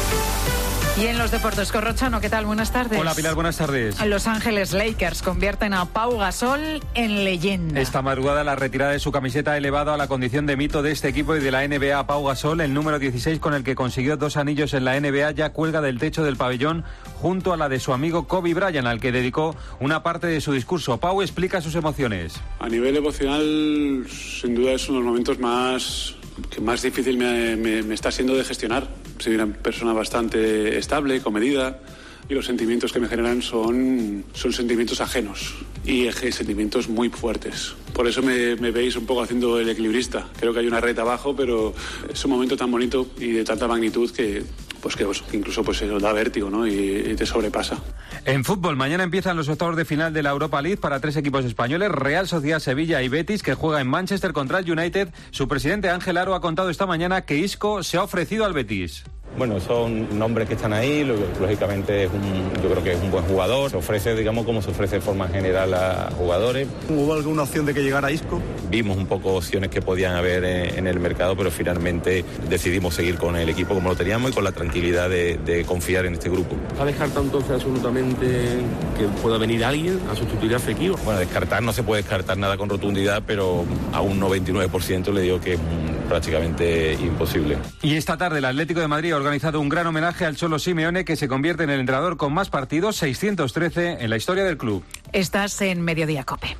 Y en los deportes, Corrochano, ¿qué tal? Buenas tardes. Hola, Pilar, buenas tardes. Los Ángeles Lakers convierten a Pau Gasol en leyenda. Esta madrugada la retirada de su camiseta ha elevado a la condición de mito de este equipo y de la N B A. Pau Gasol, el número dieciséis con el que consiguió dos anillos en la N B A, ya cuelga del techo del pabellón junto a la de su amigo Kobe Bryant, al que dedicó una parte de su discurso. Pau explica sus emociones. A nivel emocional, sin duda es uno de los momentos más... que más difícil me, me, me está siendo de gestionar. Soy una persona bastante estable, comedida, y los sentimientos que me generan son, son sentimientos ajenos y sentimientos muy fuertes. Por eso me, me veis un poco haciendo el equilibrista. Creo que hay una red abajo, pero es un momento tan bonito y de tanta magnitud que, pues que, pues, que incluso pues, eso da vértigo, ¿no? y, y te sobrepasa. En fútbol, mañana empiezan los octavos de final de la Europa League para tres equipos españoles, Real Sociedad, Sevilla y Betis, que juega en Manchester contra el United. Su presidente Ángel Aro ha contado esta mañana que Isco se ha ofrecido al Betis. Bueno, son nombres que están ahí, lógicamente es un, yo creo que es un buen jugador, se ofrece, digamos, como se ofrece de forma general a jugadores. ¿Hubo alguna opción de que llegara Isco? Vimos un poco opciones que podían haber en el mercado, pero finalmente decidimos seguir con el equipo como lo teníamos y con la tranquilidad de, de confiar en este grupo. ¿Ha descartado entonces absolutamente que pueda venir alguien a sustituir a Fekir? Bueno, descartar no se puede descartar nada con rotundidad, pero a un noventa y nueve por ciento le digo que es prácticamente imposible. Y esta tarde el Atlético de Madrid ha organizado un gran homenaje al Cholo Simeone, que se convierte en el entrenador con más partidos, seiscientos trece en la historia del club. Estás en Mediodía Cope.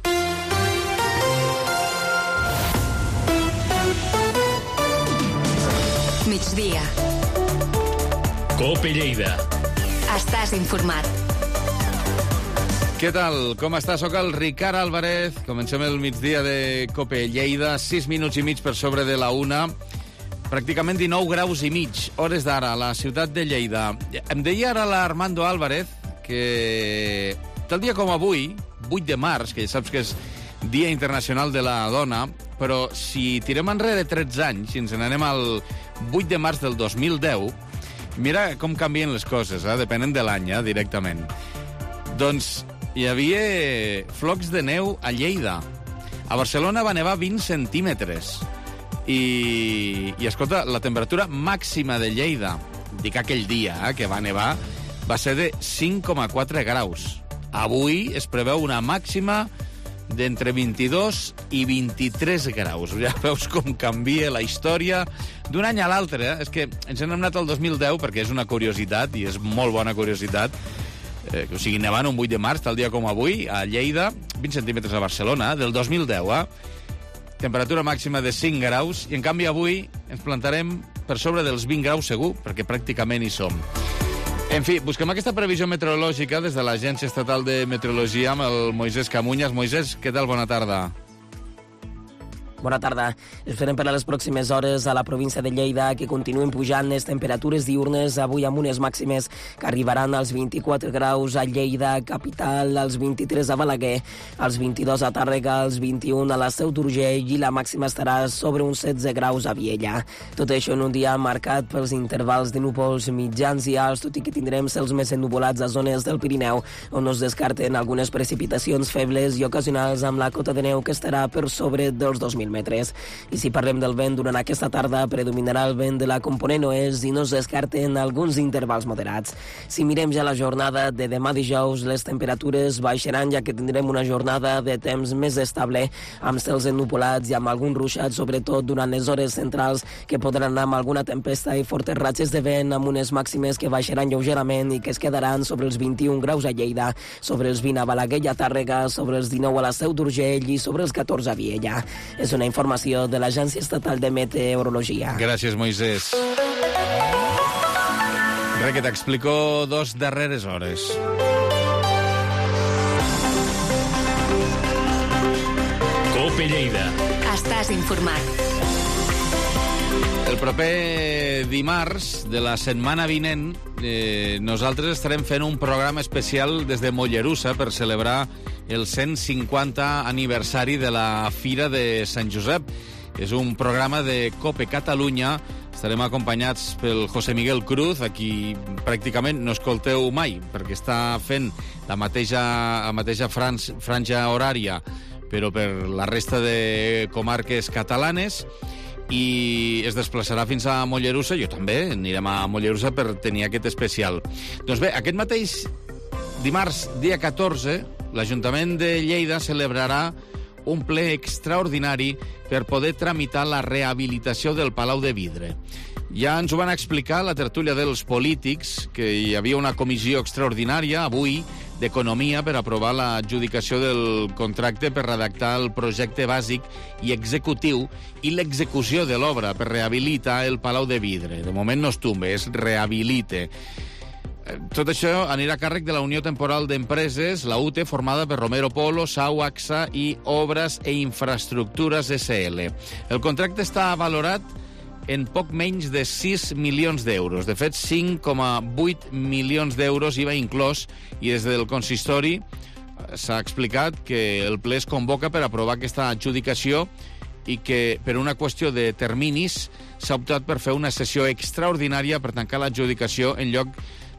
Migdia. Cope Lleida. Estàs informat. Què tal? Com està? Soc el Ricard Álvarez. Comencem el migdia de Cope Lleida. Sis minuts i mig per sobre de la una. Pràcticament dinou graus i mig. Hores d'ara, a la ciutat de Lleida. Em deia ara l'Armando Álvarez que tal dia com avui, vuit de març, que ja saps que és Dia Internacional de la Dona, però si tirem enrere tretze anys, si ens n'anem al vuit de març del dos mil deu, mira com canvien les coses, eh? Depenent de l'any, eh? Directament. Doncs hi havia flocs de neu a Lleida. A Barcelona va nevar vint centímetres. I, i escolta, la temperatura màxima de Lleida, dic aquell dia eh, que va nevar, va ser de cinc coma quatre graus. Avui es preveu una màxima d'entre vint-i-dos i vint-i-tres graus. Ja veus com canvia la història d'un any a l'altre. Eh? És que ens hem anat al dos mil deu perquè és una curiositat, i és molt bona curiositat, eh, que o sigui, nevant un vuit de març, tal dia com avui, a Lleida, vint centímetres a Barcelona, del dos mil deu, eh? Temperatura màxima de cinc graus, i en canvi avui ens plantarem per sobre dels vint graus segur, perquè pràcticament hi som. En fi, busquem aquesta previsió meteorològica des de l'Agència Estatal de Meteorologia amb el Moisès Camunyas. Moisès, què tal? Bona tarda. Bona tarda. Esperem per a les pròximes hores a la província de Lleida que continuen pujant les temperatures diurnes, avui amb unes màximes que arribaran als vint-i-quatre graus a Lleida, capital, als vint-i-tres a Balaguer, als vint-i-dos a Tàrrega, als vint-i-un a la Seu d'Urgell, i la màxima estarà sobre uns setze graus a Viella. Tot això en un dia marcat pels intervals de núvols mitjans i alts, tot i que tindrem cels més ennuvolats a zones del Pirineu, on no es descarten algunes precipitacions febles i ocasionals, amb la cota de neu que estarà per sobre dels dos mil metres. I si parlem del vent, durant aquesta tarda predominarà el vent de la component oest i no es descarten alguns intervals moderats. Si mirem ja la jornada de demà dijous, les temperatures baixaran, ja que tindrem una jornada de temps més estable, amb cels ennupolats i amb algun ruixat, sobretot durant les hores centrals, que podran anar amb alguna tempesta i fortes ratxes de vent, amb unes màximes que baixaran lleugerament i que es quedaran sobre els vint-i-un graus a Lleida, sobre els vint a Balaguer i a Tàrrega, sobre els dinou a la Seu d'Urgell i sobre els catorze a Viella. És una informació de l'Agència Estatal de Meteorologia. Gràcies, Moisès. Re, que t'explico dos darreres hores. Cope Lleida. Estàs informat. El proper dimarts de la setmana vinent eh, nosaltres estarem fent un programa especial des de Mollerussa per celebrar el cent cinquanta aniversari de la Fira de Sant Josep. És un programa de COPE Catalunya. Estarem acompanyats pel José Miguel Cruz, a qui pràcticament no escolteu mai, perquè està fent la mateixa, la mateixa frans, franja horària, però per la resta de comarques catalanes, i es desplaçarà fins a Mollerussa. Jo també anirem a Mollerussa per tenir aquest especial. Doncs bé, aquest mateix dimarts, dia catorze, l'Ajuntament de Lleida celebrarà un ple extraordinari per poder tramitar la rehabilitació del Palau de Vidre. Ja ens ho van explicar a la tertúlia dels polítics, que hi havia una comissió extraordinària avui d'Economia per aprovar l'adjudicació del contracte per redactar el projecte bàsic i executiu i l'execució de l'obra per rehabilitar el Palau de Vidre. De moment no es tombe, es rehabilite. Tot això anirà a càrrec de la Unió Temporal d'Empreses, la U T E, formada per Romero Polo, Sau, AXA i Obres e Infraestructures S L. El contracte està valorat en poc menys de sis milions d'euros. De fet, cinc coma vuit milions d'euros I V A inclòs, i des del consistori s'ha explicat que el ple es convoca per aprovar aquesta adjudicació i que, per una qüestió de terminis, s'ha optat per fer una sessió extraordinària per tancar l'adjudicació en lloc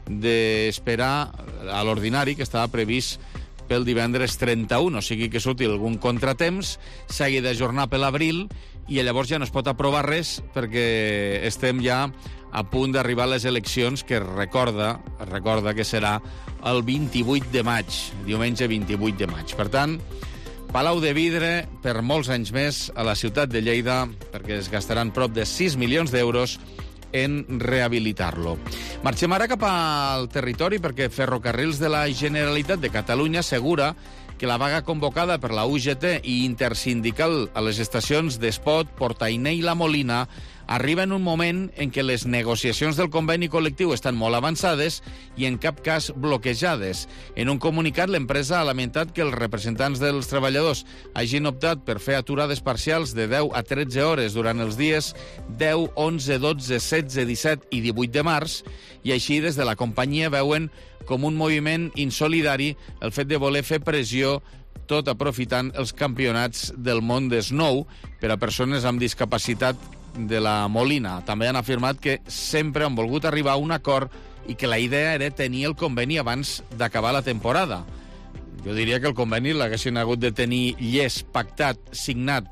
d'esperar a l'ordinari, que estava previst pel divendres trenta-u, o sigui que surti algun contratemps, s'hagi d'ajornar per l'abril, i llavors ja no es pot aprovar res perquè estem ja a punt d'arribar a les eleccions, que recorda, recorda que serà el vint-i-vuit de maig, diumenge vint-i-vuit de maig. Per tant, Palau de Vidre per molts anys més a la ciutat de Lleida, perquè es gastaran prop de sis milions d'euros en rehabilitar-lo. Marxem ara cap al territori perquè Ferrocarrils de la Generalitat de Catalunya assegura que la vaga convocada per la U G T i intersindical a les estacions d'Espot, Portainer i La Molina arriba en un moment en què les negociacions del conveni col·lectiu estan molt avançades i en cap cas bloquejades. En un comunicat, l'empresa ha lamentat que els representants dels treballadors hagin optat per fer aturades parcials de deu a tretze hores durant els dies deu, onze, dotze, setze, disset i divuit de març, i així des de la companyia veuen com un moviment insolidari el fet de voler fer pressió, tot aprofitant els campionats del món d'Snow per a persones amb discapacitat de La Molina. També han afirmat que sempre han volgut arribar a un acord i que la idea era tenir el conveni abans d'acabar la temporada. Jo diria que el conveni l'haguessin hagut de tenir llest, pactat, signat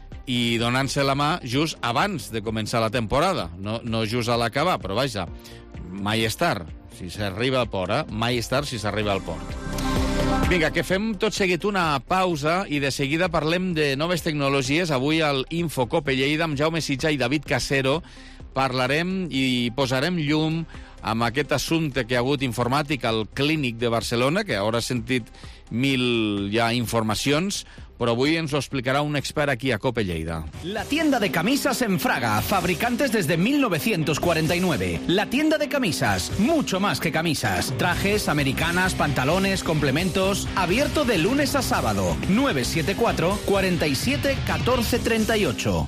i donant-se la mà just abans de començar la temporada, no, no just a l'acabar, però vaja, mai és tard si s'arriba al port, eh? Mai és tard si s'arriba al port. Vinga, que fem tot seguit una pausa i de seguida parlem de noves tecnologies. Avui al InfoCope Lleida amb Jaume Sitjà i David Casero parlarem i posarem llum amb aquest assumpte que ha hagut informàtic al Clínic de Barcelona, que haurà sentit mil ja informacions, però avui ens ho explicarà un expert aquí a Cope Lleida. La tienda de camisas en Fraga, fabricantes desde mil novecientos cuarenta y nueve. La tienda de camisas, mucho más que camisas. Trajes, americanas, pantalones, complementos. Abierto de lunes a sábado. nueve siete cuatro, cuatro siete, uno cuatro tres ocho.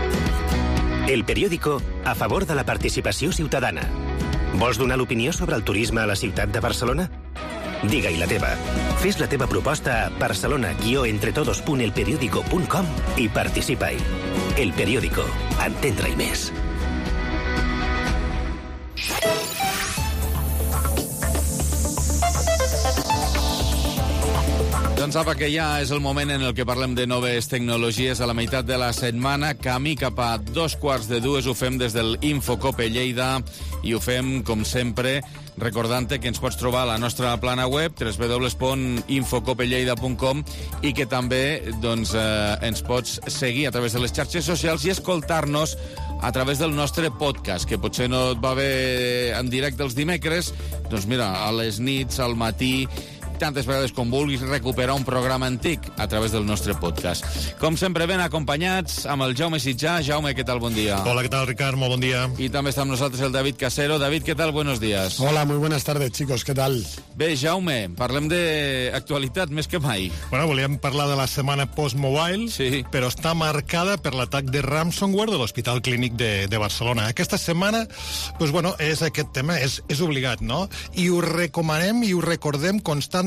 El periòdico a favor de la participació ciutadana. Vols donar l'opinió sobre el turisme a la ciutat de Barcelona? Digue-hi la teva. Fes la teva proposta a barcelona guió entretodos punt el periódico punt com i participa-hi. El Periódico. Entendre-hi més. Doncs apa, que ja és el moment en el que parlem de noves tecnologies a la meitat de la setmana. Camí cap a dos quarts de dues ho fem des del InfoCope Lleida i ho fem, com sempre, recordant-te que ens pots trobar a la nostra plana web w w w punt infocopelleida punt com i que també doncs, eh, ens pots seguir a través de les xarxes socials i escoltar-nos a través del nostre podcast, que potser no et va bé en directe els dimecres, doncs mira, a les nits, al matí, tantes vegades com vulguis recuperar un programa antic a través del nostre podcast. Com sempre, ben acompanyats amb el Jaume Sitjà. Jaume, què tal? Bon dia. Hola, ¿qué tal, Ricard? Muy buen día. Y también está con nosotros el David Casero. David, ¿qué tal? Buenos días. Hola, muy buenas tardes, chicos. ¿Qué tal? Bé, Jaume, parlem d'actualitat més que mai. Bueno, volíem parlar de la setmana post-mobile, sí, però està marcada per l'atac de ransomware de l'Hospital Clínic de, de Barcelona. Aquesta setmana, pues bueno, és aquest tema, és, és obligat, no? I ho recomanem i ho recordem constantment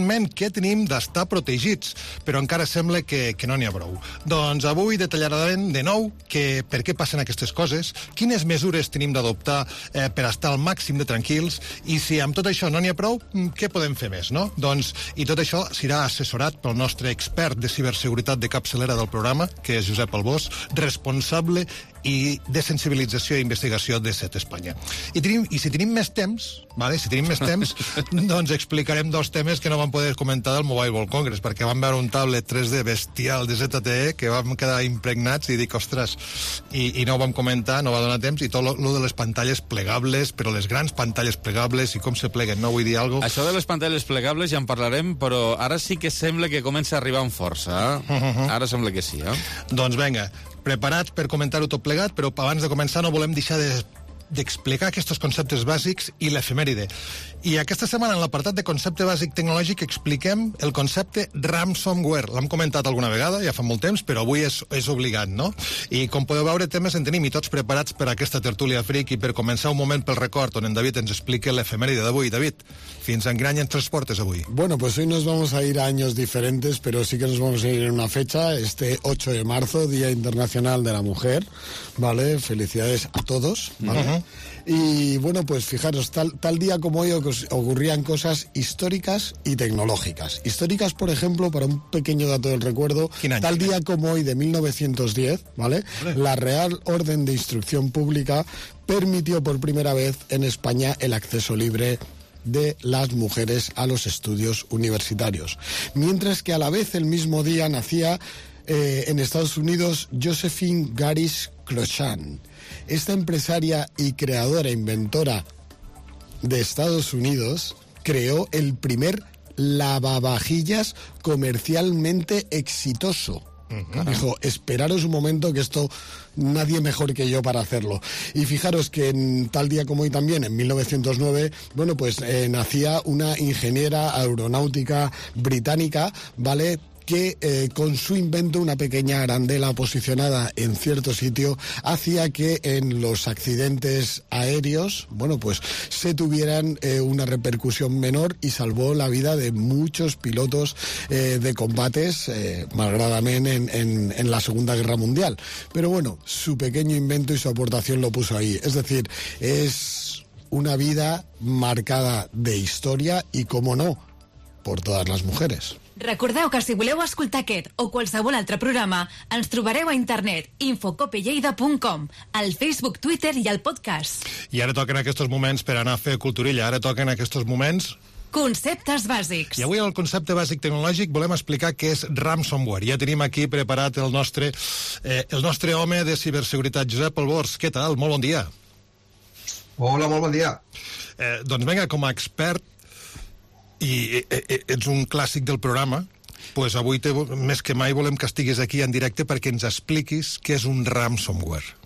evidentment, que tenim d'estar protegits, però encara sembla que, que no n'hi ha prou. Doncs avui detallarem de nou que, per què passen aquestes coses, quines mesures tenim d'adoptar eh, per estar al màxim de tranquils, i si amb tot això no n'hi ha prou, què podem fer més, no? Doncs, i tot això serà assessorat pel nostre expert de ciberseguretat de capçalera del programa, que és Josep Albós, responsable i de sensibilització i investigació de SET Espanya. I, tenim, i si tenim més temps, vale? si tenim més temps, doncs explicarem dos temes que no vam poder comentar del Mobile World Congress, perquè vam veure un tablet tres D bestial de Z T E que vam quedar impregnats i dic, ostres, i, i no ho vam comentar, no va donar temps, i tot lo, lo de les pantalles plegables, però les grans pantalles plegables i com se pleguen, no? Vull dir alguna cosa. Això de les pantalles plegables ja en parlarem, però ara sí que sembla que comença a arribar amb força. Eh? Uh-huh. Ara sembla que sí, eh? Doncs vinga, preparats per comentar-ho tot plegat, però abans de començar no volem deixar de d'explicar aquests conceptes bàsics i l'efemèride. I aquesta setmana, en l'apartat de concepte bàsic tecnològic, expliquem el concepte ransomware. L'hem comentat alguna vegada, ja fa molt temps, però avui és, és obligat, no? I com podeu veure, temes en tenim i tots preparats per a aquesta tertúlia fric, i per començar un moment pel record on en David ens explica l'efemèride d'avui. David, fins en quin any ens transportes avui? Bueno, pues hoy nos vamos a ir a años diferentes, pero sí que nos vamos a ir en una fecha, este ocho de marzo, Día Internacional de la Mujer, ¿vale? Felicidades a todos, ¿vale? Uh-huh. Y bueno, pues fijaros, tal, tal día como hoy ocurrían cosas históricas y tecnológicas. Históricas, por ejemplo, para un pequeño dato del recuerdo, tal día como hoy de mil novecientos diez, ¿vale? ¿Vale? La Real Orden de Instrucción Pública permitió por primera vez en España el acceso libre de las mujeres a los estudios universitarios. Mientras que a la vez el mismo día nacía eh, en Estados Unidos Josephine Garis Clochan. Esta empresaria y creadora, inventora de Estados Unidos, creó el primer lavavajillas comercialmente exitoso. Uh-huh. Dijo, esperaros un momento que esto nadie mejor que yo para hacerlo. Y fijaros que en tal día como hoy también, en mil novecientos nueve, bueno, pues eh, nacía una ingeniera aeronáutica británica, ¿vale?, que eh, con su invento, una pequeña arandela posicionada en cierto sitio, hacía que en los accidentes aéreos, bueno, pues se tuvieran eh, una repercusión menor, y salvó la vida de muchos pilotos eh, de combates, eh, malgradamente en, en, en la Segunda Guerra Mundial. Pero bueno, su pequeño invento y su aportación lo puso ahí. Es decir, es una vida marcada de historia y, cómo no, por todas les mujeres. Recordeu que si voleu escoltar aquest o qualsevol altre programa, ens trobareu a internet infocopelleida punt com, al Facebook, Twitter i al podcast. I ara toquen aquests moments per anar a fer culturilla. Ara toquen aquests moments... Conceptes bàsics. I avui al concepte bàsic tecnològic volem explicar què és ransomware. Ja tenim aquí preparat el nostre, eh, el nostre home de ciberseguretat, Josep Albors. Què tal? Molt bon dia. Hola, molt bon dia. Eh, doncs vinga, com a expert, i ets un clàssic del programa, pues avui te, més que mai volem que estiguis aquí en directe perquè ens expliquis què és un ransomware.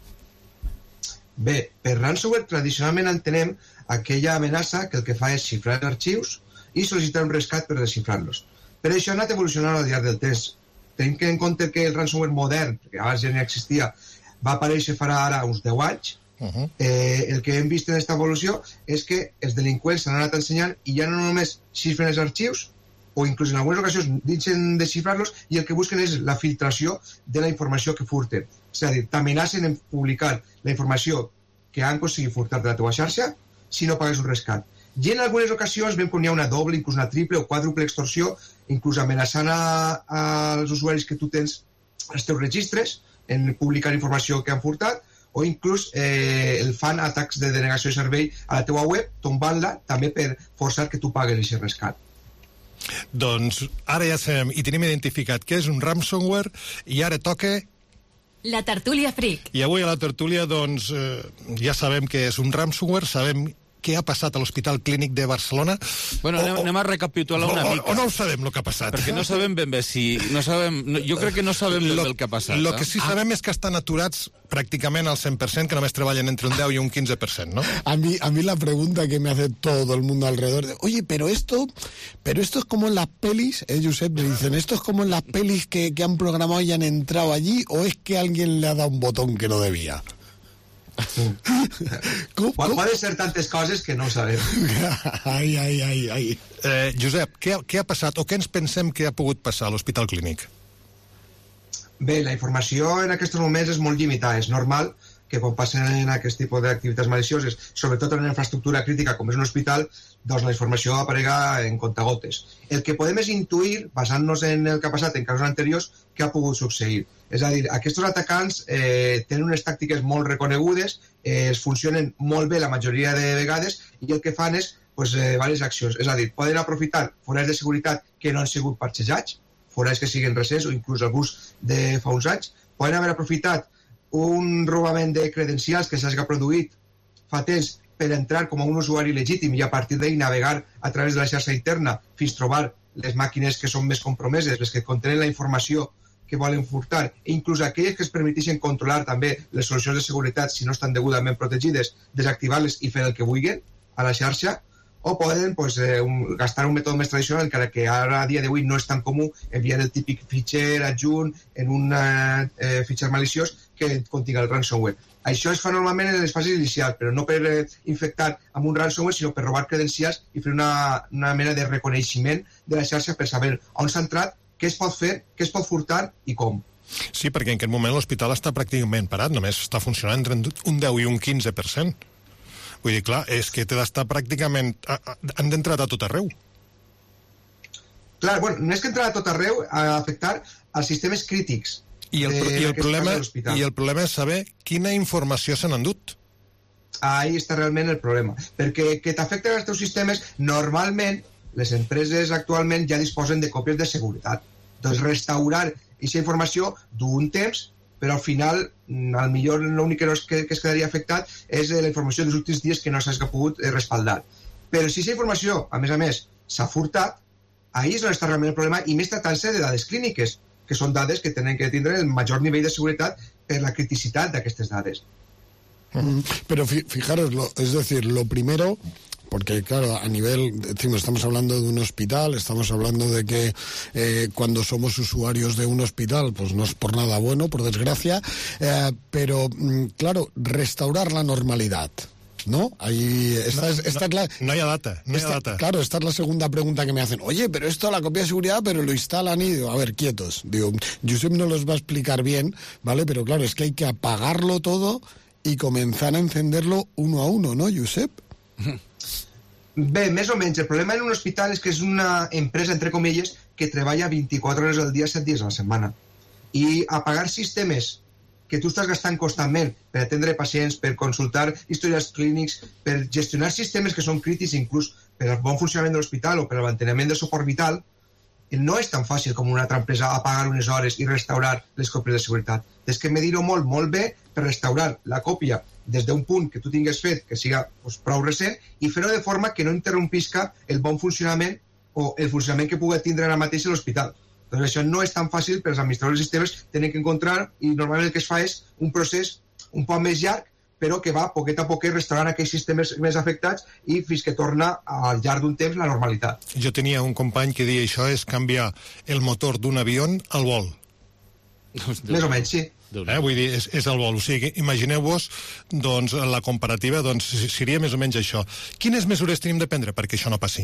Bé, per ransomware tradicionalment entenem aquella amenaça que el que fa és xifrar arxius i sol·licitar un rescat per desxifrar-los. Per això ha anat evolucionant al llarg del temps. Tenim que en compte que el ransomware modern, que abans ja no existia, va aparèixer farà ara uns deu anys. Uh-huh. Eh, el que hem vist en aquesta evolució és que els delinqüents s'han anat ensenyant i ja no només xifren els arxius, o inclús en algunes ocasions deixen de xifrar-los, i el que busquen és la filtració de la informació que furten. És a dir, t'amenacen en publicar la informació que han aconseguit furtar de la teva xarxa si no pagues un rescat. I en algunes ocasions veiem que hi ha una doble, inclús una triple o quàdruple extorsió, inclús amenaçant a, als usuaris que tu tens els teus registres en publicar informació que han furtat, o inclús eh, el fan atacs de denegació de servei a la teua web, tombant-la també per forçar que tu pagues aquest rescat. Doncs ara ja sabem i tenim identificat què és un ransomware, i ara toca... La tertúlia fric. I avui a la tertúlia, doncs, eh, ja sabem què és un ransomware, sabem què ha passat a l'Hospital Clínic de Barcelona. Bueno, anem, anem a recapitular una o, mica. O no ho sabem, el que ha passat. Perquè no sabem ben bé si... No sabem, no, jo crec que no sabem ben bé el que ha passat. El que sí sabem ah. és que estan aturats pràcticament al cent per cent, que només treballen entre un deu y un quince per cent, ¿no? A mí, a mí la pregunta que me hace todo el mundo alrededor, de, oye, pero esto, pero esto es como en las pelis, eh, Josep, me dicen, ¿esto es como en las pelis que, que han programado y han entrado allí, o es que alguien le ha dado un botón que no debía? Com, com? Poden ser tantes coses que no ho sabem. Ai, ai, ai, ai. Eh, Josep, què, què ha passat o què ens pensem que ha pogut passar a l'Hospital Clínic? Bé, la informació en aquests moments és molt limitada. És normal que quan passen aquest tipus d'activitats malicioses, sobretot en una infraestructura crítica com és un hospital, doncs la informació aparega en comptagotes. El que podem és intuir, basant-nos en el que ha passat en casos anteriors, què ha pogut succeir. És a dir, aquests atacants eh, tenen unes tàctiques molt reconegudes, eh, es funcionen molt bé la majoria de vegades i el que fan és pues, eh, diverses accions. És a dir, poden aprofitar forats de seguretat que no han sigut parxejats, forats que siguin recents o inclús alguns de fa uns anys, poden haver aprofitat un robament de credencials que s'hagi produït fa temps per entrar com a un usuari legítim i a partir d'ahir navegar a través de la xarxa interna fins trobar les màquines que són més compromeses, les que contenen la informació que volen furtar, e inclús aquelles que es permeteixen controlar també les solucions de seguretat si no estan degudament protegides, desactivar-les i fer el que vulguin a la xarxa, o poden pues, eh, un, gastar un mètode més tradicional, encara que ara a dia d'avui no és tan comú enviar el típic fitxer adjunt en un eh, fitxer maliciós que continga el ransomware. Això es fa normalment en les fases inicials, però no per eh, infectar amb un ransomware, sinó per robar credencials i fer una, una mena de reconeixement de la xarxa per saber on s'ha entrat, què es pot fer, què es pot furtar i com. Sí, perquè en aquest moment l'hospital està pràcticament parat, només està funcionant entre un deu i un quinze per cent. Vull dir, clar, és que té d'estar pràcticament... Han d'entrar a tot arreu. Clar, bueno, no és que entrar a tot arreu a afectar als sistemes crítics. I el, de, i el, problema, I el problema és saber quina informació s'han endut. Ahí està realment el problema. Perquè que t'afecten els teus sistemes, normalment les empreses actualment ja disposen de còpies de seguretat. Doncs restaurar aquesta informació d'un temps, però al final, al millor l'únic que, no es, que, que es quedaria afectat és la informació dels últims dies que no s'ha pogut eh, respaldar. Però si aquesta informació, a més a més, s'ha furtat, ahí és on està realment el problema, i més tractant-se de dades clíniques, que són dades que tenen que tindre el major nivell de seguretat per la criticitat d'aquestes dades. Mm, pero fijaros, lo, es decir, lo primero... Porque, claro, a nivel, decimos, estamos hablando de un hospital, estamos hablando de que eh, cuando somos usuarios de un hospital, pues no es por nada bueno, por desgracia, eh, pero, claro, restaurar la normalidad, ¿no? Ahí, esta no, es, esta no, es la, no hay data, no esta, hay data. Claro, esta es la segunda pregunta que me hacen. Oye, pero esto, la copia de seguridad, pero lo instalan y digo, a ver, quietos. Digo, Josep no los va a explicar bien, ¿vale? Pero claro, es que hay que apagarlo todo y comenzar a encenderlo uno a uno, ¿no, Josep? Bé, més o menys. El problema en un hospital és que és una empresa, entre comilles, que treballa vint-i-quatre hores al dia, set dies a la setmana. I apagar sistemes que tu estàs gastant constantment per atendre pacients, per consultar històries clínics, per gestionar sistemes que són crítics inclús per al bon funcionament de l'hospital o per al manteniment de suport vital, no és tan fàcil com una altra empresa apagar unes hores i restaurar les còpies de seguretat. Tens que medir-ho molt, molt bé per restaurar la còpia des d'un punt que tu tingues fet, que siga pues, prou recent, i fer-ho de forma que no interrompisca el bon funcionament o el funcionament que pugui tindre ara mateix l'hospital. Doncs això no és tan fàcil per als administradors de sistemes, tenen que encontrar, i normalment el que es fa és un procés un poc més llarg, però que va poquet a poquet restaurant aquells sistemes més afectats i fins que torna al llarg d'un temps la normalitat. Jo tenia un company que deia això és canviar el motor d'un avió al vol. Més o menys, sí. Eh, vull dir, és, és el vol. O sigui, imagineu-vos, doncs, la comparativa, doncs, seria més o menys això. Quines mesures tenim de prendre perquè això no passi?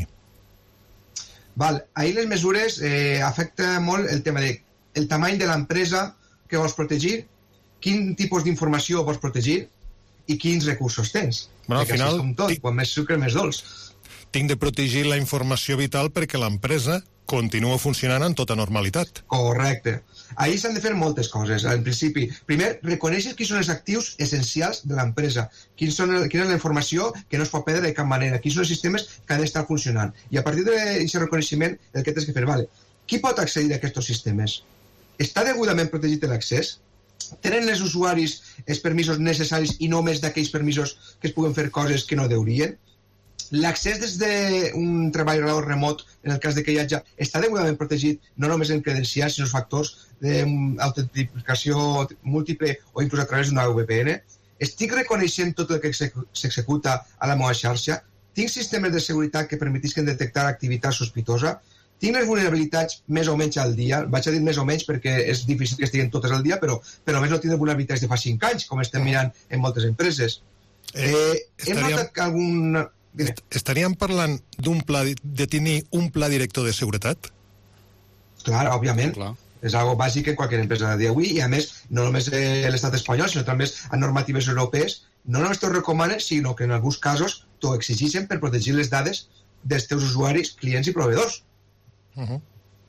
Val, ahir les mesures eh, afecta molt el tema de el tamany de l'empresa que vols protegir, quin tipus d'informació vols protegir i quins recursos tens. Bueno, al final, com tot, quan més sucre, més dolç. Tinc de protegir la informació vital perquè l'empresa continua funcionant en tota normalitat. Correcte. Ahir s'han de fer moltes coses. En principi, primer, reconèixer quins són els actius essencials de l'empresa, quins són el, quina és la informació que no es pot perdre de cap manera, quins són els sistemes que han d'estar funcionant. I a partir d'aquest reconeixement, el que tens que fer, vale, qui pot accedir a aquests sistemes? Està degudament protegit l'accés? Tenen els usuaris els permisos necessaris i no més d'aquells permisos que es puguen fer coses que no deurien? L'accés des d'un treballador remot, en el cas de que hi hagi, està degudament protegit no només en credencials, sinó els factors d'autentificació múltiple o inclús a través d'una V P N? Estic reconeixent tot el que s'executa a la meva xarxa? Tinc sistemes de seguretat que permetisquen detectar activitat sospitosa? tinc les vulnerabilitats més o menys al dia, vaig a dir més o menys perquè és difícil que estiguin totes al dia, però, però més no tinc vulnerabilitats de fa cinc anys, com estem mirant en moltes empreses. Eh, eh, hem notat que algun... Est estaríem parlant d'un pla de tenir un pla director de seguretat? Clar, òbviament. Clar. És algo bàsic en qualsevol empresa de dia d'avui, i a més, no només eh, l'estat espanyol, sinó també a normatives europees, no només t'ho recomanen, sinó que en alguns casos t'ho exigeixen per protegir les dades dels teus usuaris, clients i proveïdors. Uh -huh.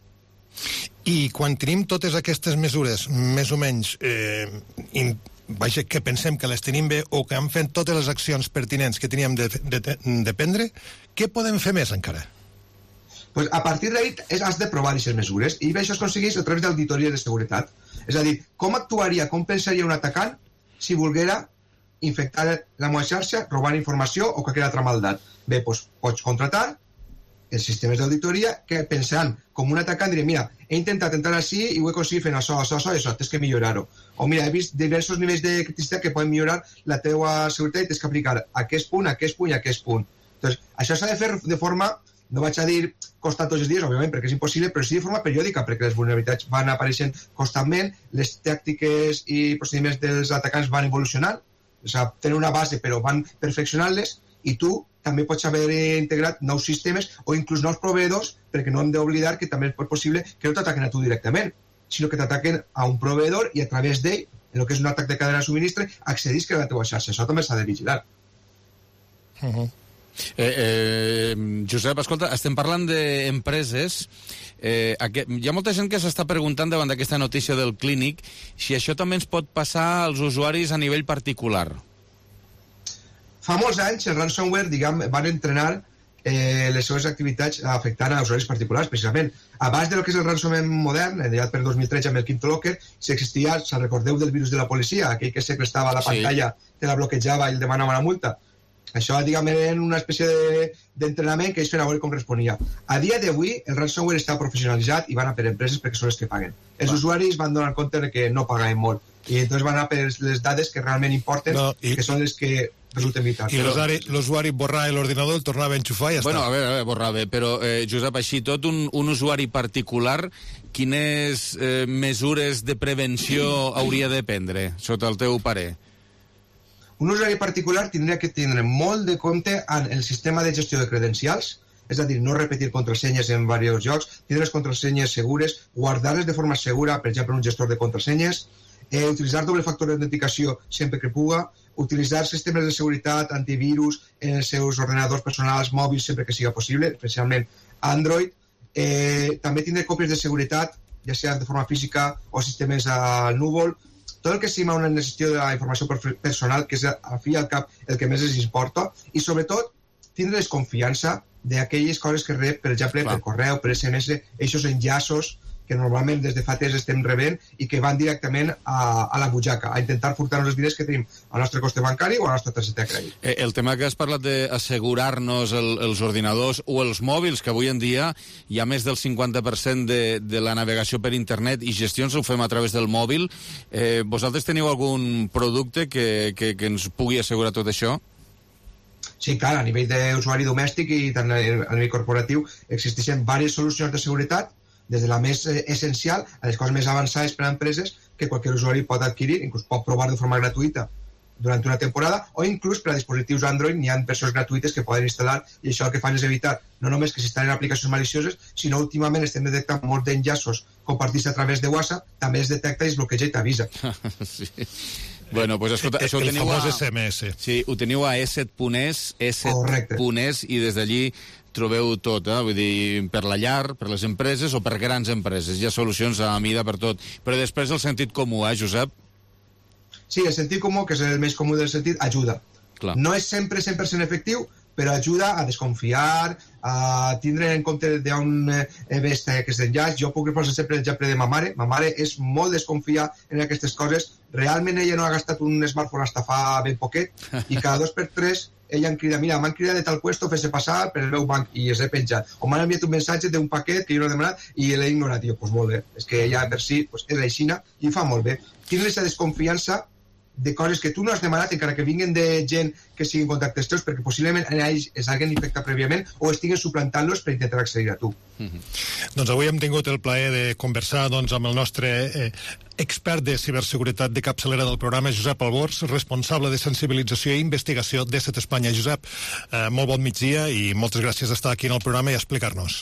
I quan tenim totes aquestes mesures, més o menys, eh, in, vaja, que pensem que les tenim bé o que han fet totes les accions pertinents que teníem de, de, de prendre, què podem fer més encara? Pues a partir d'ahí has de provar aquestes mesures, i això es aconsegueix a través d'auditories de seguretat. És a dir, com actuaria, com pensaria un atacant si volguera infectar la meva xarxa, robar informació o qualsevol altra maldat? Bé, doncs pots contratar els sistemes d'auditoria que pensant com un atacant diré, mira, he intentat entrar així i ho he aconseguit fent això, això, això, això, tens que millorar-ho. O mira, he vist diversos nivells de criticitat que poden millorar la teva seguretat i tens que aplicar aquest punt, aquest punt i aquest punt. Doncs això s'ha de fer de forma, no vaig a dir constant tots els dies, òbviament, perquè és impossible, però sí de forma periòdica, perquè les vulnerabilitats van apareixent constantment, les tàctiques i procediments dels atacants van evolucionant, o sigui, tenen una base però van perfeccionant-les, i tu també pots haver integrat nous sistemes o inclús nous proveïdors, perquè no hem d'oblidar que també és possible que no t'ataquen a tu directament, sinó que t'ataquen a un proveïdor i a través d'ell, en el que és un atac de cadena de subministre, accedisc a la teva xarxa. Això també s'ha de vigilar. Uh -huh. eh, eh, Josep, escolta, estem parlant d'empreses. Eh, aquest, hi ha molta gent que s'està preguntant davant d'aquesta notícia del Clínic si això també ens pot passar als usuaris a nivell particular. Fa molts anys el ransomware, diguem, van entrenar eh, les seves activitats afectant a usuaris particulars, precisament. Abans del que és el ransomware modern, ja per dos mil tretze amb el Cryptolocker, si existia, se'n recordeu del virus de la policia, aquell que segrestava la pantalla, sí. Te la bloquejava i el demanava una multa. Això, diguem, era una espècie d'entrenament de, que ells feien a veure com responia. A dia d'avui, el ransomware està professionalitzat i van a per empreses perquè són les que paguen. Els Va. usuaris van donar compte de que no pagaven molt, i entonces van a per les dades que realment importen, no, i... que són les que resulten vitals. I l'usuari borrava l'ordinador, el tornava a enxufar i ja bueno, està. Bueno, a veure, a veure borrava, però, eh, Josep, així tot, un, un usuari particular, quines eh, mesures de prevenció hauria de prendre, sota el teu parer? Un usuari particular tindria que tindre molt de compte en el sistema de gestió de credencials, és a dir, no repetir contrasenyes en diversos llocs, tindre les contrasenyes segures, guardar-les de forma segura, per exemple, un gestor de contrasenyes, eh, utilitzar doble factor d'autenticació sempre que puga, utilitzar sistemes de seguretat, antivirus en els seus ordenadors personals, mòbils, sempre que siga possible, especialment Android, eh, també tindre còpies de seguretat, ja sigui de forma física o sistemes al núvol, tot el que sigui una gestió de la informació personal, que és al fi i al cap el que més els importa, i sobretot tindre desconfiança d'aquelles coses que rep, per exemple, Clar. per correu, per S M S, aquests enllaços que normalment des de fa temps estem rebent i que van directament a, a la butxaca, a intentar furtar-nos els diners que tenim al nostre coste bancari o a la nostra targeta de crèdit. Eh, el tema que has parlat d'assegurar-nos el, els ordinadors o els mòbils, que avui en dia hi ha més del cinquanta per cent de, de la navegació per internet i gestions ho fem a través del mòbil. Eh, vosaltres teniu algun producte que, que, que ens pugui assegurar tot això? Sí, clar, a nivell d'usuari domèstic i tant a nivell corporatiu existeixen diverses solucions de seguretat, des de la més eh, essencial a les coses més avançades per a empreses que qualsevol usuari pot adquirir, inclús pot provar de forma gratuïta durant una temporada, o inclús per a dispositius Android n'hi ha versions gratuïtes que poden instal·lar, i això el que fan és evitar no només que s'instal·len aplicacions malicioses, sinó últimament estem detectant molts d'enllaços compartits a través de WhatsApp, també es detecta i es bloqueja i t'avisa. Sí. Bueno, pues escolta, això ho el teniu famós a... S M S. Sí, ho teniu a e set punt es, e set punt es, i des d'allí trobeu tot, eh? Vull dir, per la llar, per les empreses o per grans empreses. Hi ha solucions a mida per tot. Però després el sentit comú, eh, Josep? Sí, el sentit comú, que és el més comú del sentit, ajuda. Clar. No és sempre cent per cent efectiu, però ajuda a desconfiar, a tindre en compte d'on ve aquest enllaç. Jo puc posar sempre l'exemple de ma mare. Ma mare és molt desconfiar en aquestes coses. Realment ella no ha gastat un smartphone hasta fa ben poquet, i cada dos per tres ella em crida, mira, m'han cridat de tal puesto, fes-se passar per el meu banc, i els he penjat. O m'han enviat un missatge d'un paquet que jo no he demanat i l'he ignorat. I jo, doncs molt bé, és que ella per si pues, és aixina i fa molt bé. Tindre aquesta desconfiança de coses que tu no has demanat, encara que vinguin de gent que siguin contactes teus, perquè possiblement ells es hagin infectat prèviament o estiguen suplantant-los per intentar accedir a tu. Mm-hmm. Doncs avui hem tingut el plaer de conversar doncs, amb el nostre eh, expert de ciberseguretat de capçalera del programa, Josep Albors, responsable de sensibilització i investigació d'E S E T Espanya. Josep, eh, molt bon migdia i moltes gràcies d'estar aquí en el programa i explicar-nos.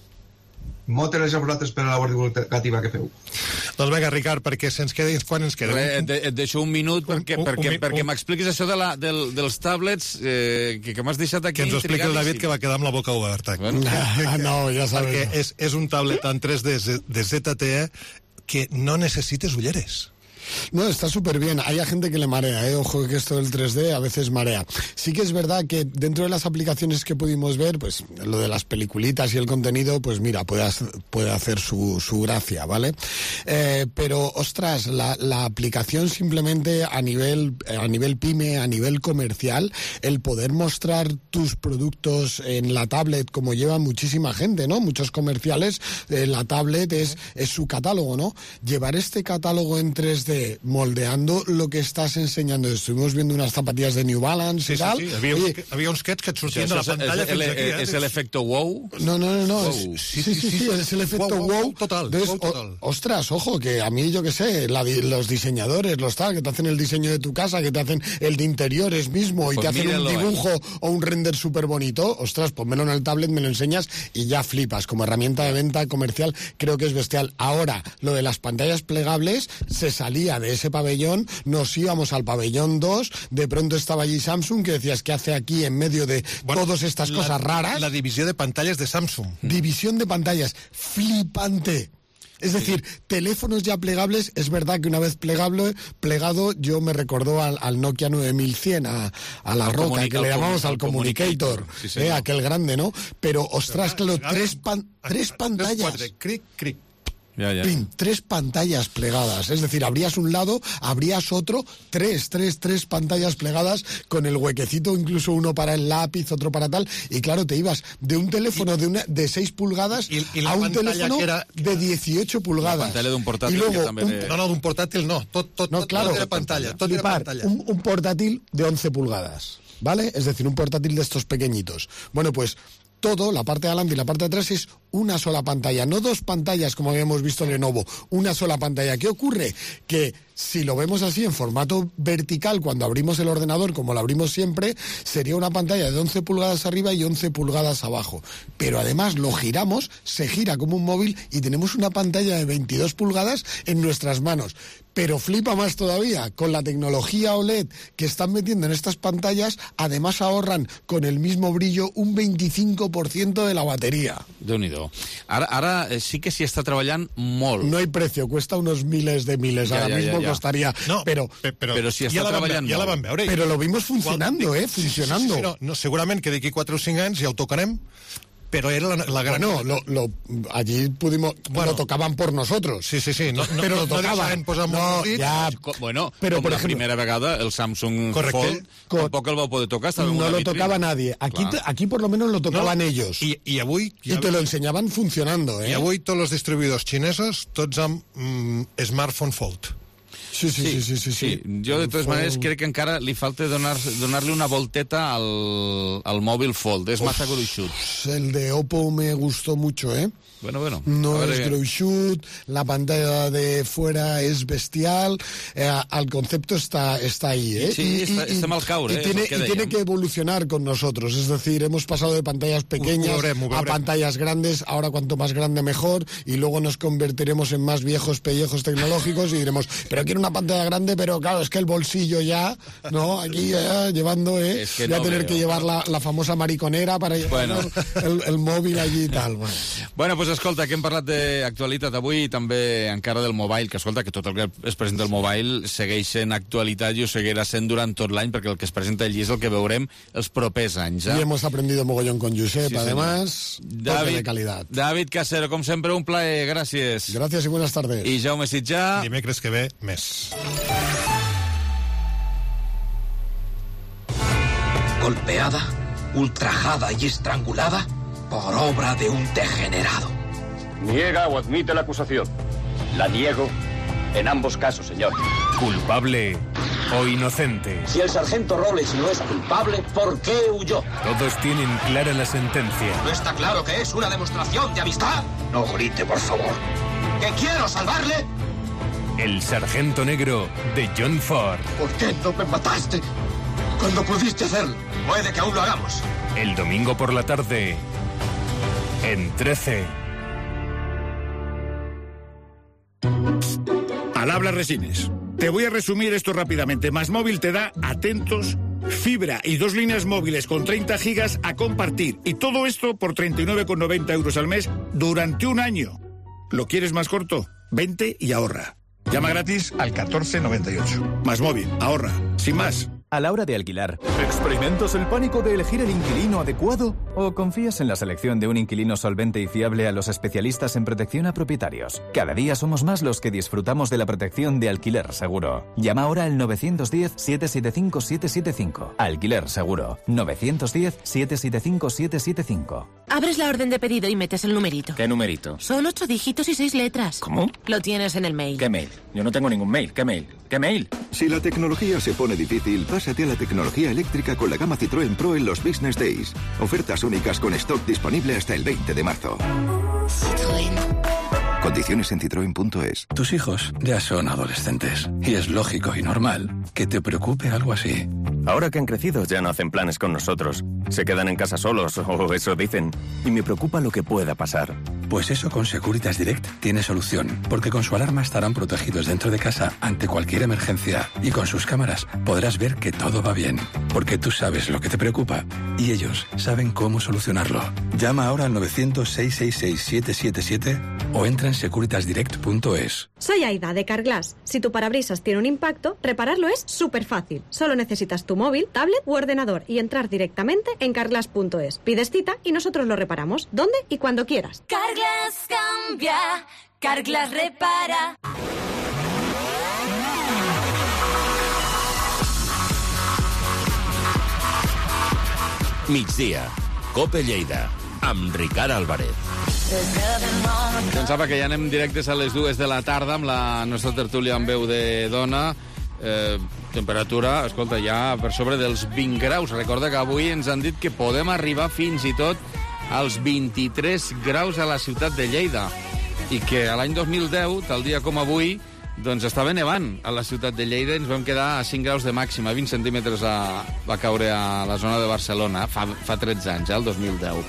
Moltes gràcies a vosaltres per la labor divulgativa que feu. Doncs vinga, Ricard, perquè se'ns queda... Quan ens queda? Re, et, et deixo un minut perquè, un, perquè, un, perquè un... m'expliquis això de la, del, dels tablets eh, que, que m'has deixat aquí. Que ens ho expliqui el David, que va quedar amb la boca oberta. Bueno. No, ja sabes. Perquè és, és un tablet en tres D de Z T E que no necesites ulleres. No, está súper bien. Hay gente que le marea, ¿eh? Ojo que esto del tres D a veces marea. Sí que es verdad que dentro de las aplicaciones que pudimos ver, pues lo de las peliculitas y el contenido, pues mira, puede, puede hacer su, su gracia, ¿vale? Eh, pero, ostras, la, la aplicación simplemente a nivel, a nivel pyme, a nivel comercial, el poder mostrar tus productos en la tablet, como lleva muchísima gente, ¿no? Muchos comerciales, eh, la tablet es, es su catálogo, ¿no? Llevar este catálogo en tres D moldeando lo que estás enseñando. Estuvimos viendo unas zapatillas de New Balance sí, y tal. Sí, sí. Había, Oye, había uns quets que et sortien de la pantalla. ¿Es, el, el, ¿Es el efecto wow? No, no, no. no. Wow. Es, sí, sí, sí, sí, sí, es el efecto wow. wow, wow total, Entonces, wow total. O, ostras, ojo, que a mí, yo qué sé, la, los diseñadores, los tal, que te hacen el diseño de tu casa, que te hacen el de interiores mismo pues y te hacen un dibujo ahí. O un render súper bonito, ostras, ponmelo en el tablet, me lo enseñas y ya flipas. Como herramienta de venta comercial creo que es bestial. Ahora, lo de las pantallas plegables se salía de ese pabellón, nos íbamos al pabellón dos, de pronto estaba allí Samsung, que decías, ¿qué hace aquí en medio de bueno, todas estas la, cosas raras? La división de pantallas de Samsung. División de pantallas, flipante. Es decir, sí. Teléfonos ya plegables, es verdad que una vez plegable, plegado, yo me recordó al, al Nokia nueve mil cien, a, a la al roca, que le llamamos al Communicator, sí, eh, aquel grande, ¿no? Pero, ostras, claro, tres, pan, tres pantallas. Cuatro, cric, cric. Ya, ya. Pin, tres pantallas plegadas, es decir, abrías un lado, abrías otro, tres, tres, tres pantallas plegadas con el huequecito, incluso uno para el lápiz, otro para tal, y claro, te ibas de un teléfono de una de seis pulgadas y, y a un teléfono que era, que de dieciocho pulgadas. La pantalla de un portátil. Y luego, també un, de... No, no, d'un portàtil no, tot, tot, no, claro, tot era pantalla, tot era pantalla. Un, un portátil de once pulgadas, ¿vale? Es decir, un portátil de estos pequeñitos. Bueno, pues todo, la parte de adelante y la parte de atrás, es una sola pantalla, no dos pantallas como habíamos visto en Lenovo, una sola pantalla. ¿Qué ocurre? Que si lo vemos así en formato vertical, cuando abrimos el ordenador, como lo abrimos siempre, sería una pantalla de once pulgadas arriba y once pulgadas abajo. Pero además lo giramos, se gira como un móvil y tenemos una pantalla de veintidós pulgadas en nuestras manos. Pero flipa más todavía, con la tecnología O L E D que están metiendo en estas pantallas, además ahorran con el mismo brillo un veinticinco por ciento de la batería. Déu-n'hi-do. Ara, ara sí que s'hi està treballant molt. No hay precio, cuesta unos miles de miles. Ya, ahora ya, mismo ya, ya. costaría... No, pero, pero, pero sí està treballant ja molt. la vam veure. Pero lo vimos funcionando, eh, funcionando. Sí, sí, sí, no, no, segurament que d'aquí quatre o cinc anys ja ho tocarem, pero era la, la gran... Bueno, lo, lo, allí pudimos... Bueno, lo tocaban por nosotros. Sí, sí, sí. No, no, pero no, lo tocaban. No, no ya, bueno, pero com por la ejemplo, primera vegada, el Samsung correcte, Fold, con, tampoc el vau poder tocar. No lo vitrina. Tocaba nadie. Aquí, aquí por lo menos lo tocaban no, ellos. I, i avui... I te lo enseñaban funcionando, eh? I avui tots els distribuïdors xinesos, tots amb mm, smartphone Fold. Sí sí sí, sí, sí, sí, sí. Jo, de totes maneres, crec que encara li falta donar, donar-li una volteta al, al mòbil Fold. És massa gruixut. El de Oppo me gustó mucho, ¿eh? Bueno, bueno. No es gruixut, la pantalla de fuera es bestial, eh, el concepto está, está ahí, ¿eh? Sí, y, está, y, está mal caure, y, eh, tiene, y tiene que evolucionar con nosotros, es decir, hemos pasado de pantallas pequeñas veurem, a pantallas grandes, ahora cuanto más grande mejor, y luego nos convertiremos en más viejos pellejos tecnológicos y diremos, pero quiero una pantalla grande, pero claro, es que el bolsillo ya, ¿no? Aquí ya llevando, ¿eh? Es que ya no tener veo. que llevar la, la famosa mariconera para llevar Bueno. el, el móvil allí y tal, bueno. Bueno, pues escolta, que hem parlat d'actualitat avui i també encara del mobile, que escolta, que tot el que es presenta al mobile segueix sent actualitat i ho seguirà sent durant tot l'any, perquè el que es presenta allí és el que veurem els propers anys. Eh? Y hemos aprendido mogollón con Josep, Sí, además, David, de calidad. David Casero, com sempre, un plaer, gràcies. Gracias y buenas tardes. I Jaume Sitjà. Dimecres que ve, més. Golpeada, ultrajada y estrangulada por obra de un degenerado. ¿Niega o admite la acusación? La niego en ambos casos, señor. Culpable o inocente. Si el sargento Robles no es culpable, ¿por qué huyó? Todos tienen clara la sentencia. ¿No está claro que es una demostración de amistad? No grite, por favor. ¿Que quiero salvarle? El Sargento Negro de John Ford. ¿Por qué no me mataste cuando pudiste hacerlo? Puede que aún lo hagamos. El domingo por la tarde, en trece. Al habla Resines. Te voy a resumir esto rápidamente. Más Móvil te da, atentos, fibra y dos líneas móviles con treinta gigas a compartir. Y todo esto por treinta y nueve con noventa euros al mes durante un año. ¿Lo quieres más corto? Vente y ahorra. Llama gratis al catorce noventa y ocho. Más Móvil, ahorra. Sin más. A la hora de alquilar, ¿experimentas el pánico de elegir el inquilino adecuado? ¿O confías en la selección de un inquilino solvente y fiable a los especialistas en protección a propietarios? Cada día somos más los que disfrutamos de la protección de Alquiler Seguro. Llama ahora al nueve uno cero, siete siete cinco, siete siete cinco. Alquiler Seguro. nueve uno cero, siete siete cinco, siete siete cinco. Abres la orden de pedido y metes el numerito. ¿Qué numerito? Son ocho dígitos y seis letras. ¿Cómo? Lo tienes en el mail. ¿Qué mail? Yo no tengo ningún mail. ¿Qué mail? ¿Qué mail? Si la tecnología se pone difícil, pásate a la tecnología eléctrica con la gama Citroën Pro en los Business Days. Ofertas únicas con stock disponible hasta el veinte de marzo. Citroën. Condiciones en citroen punto es. Tus hijos ya son adolescentes y es lógico y normal que te preocupe algo así. Ahora que han crecido ya no hacen planes con nosotros. Se quedan en casa solos, o eso dicen. Y me preocupa lo que pueda pasar. Pues eso con Securitas Direct tiene solución, porque con su alarma estarán protegidos dentro de casa ante cualquier emergencia y con sus cámaras podrás ver que todo va bien, porque tú sabes lo que te preocupa y ellos saben cómo solucionarlo. Llama ahora al novecientos, seiscientos sesenta y seis, siete siete siete o entra en securitas direct punto es. Soy Aida de Carglass. Si tu parabrisas tiene un impacto, repararlo es súper fácil. Solo necesitas tu móvil, tablet u ordenador y entrar directamente en carglass punto es. Pides cita y nosotros lo reparamos, donde y cuando quieras. Carglass cambia, Carglass repara. Migdia, Cope Lleida, amb Ricard Álvarez. Pensava que ja anem directes a les dues de la tarda amb la nostra tertúlia amb veu de dona. Eh, temperatura, escolta, ja per sobre dels vint graus. Recorda que avui ens han dit que podem arribar fins i tot als vint-i-tres graus a la ciutat de Lleida i que a l'any dos mil deu, tal dia com avui, doncs estava nevant a la ciutat de Lleida i ens vam quedar a cinc graus de màxima, vint centímetres a, va caure a la zona de Barcelona fa, fa tretze anys, eh, el dos mil deu.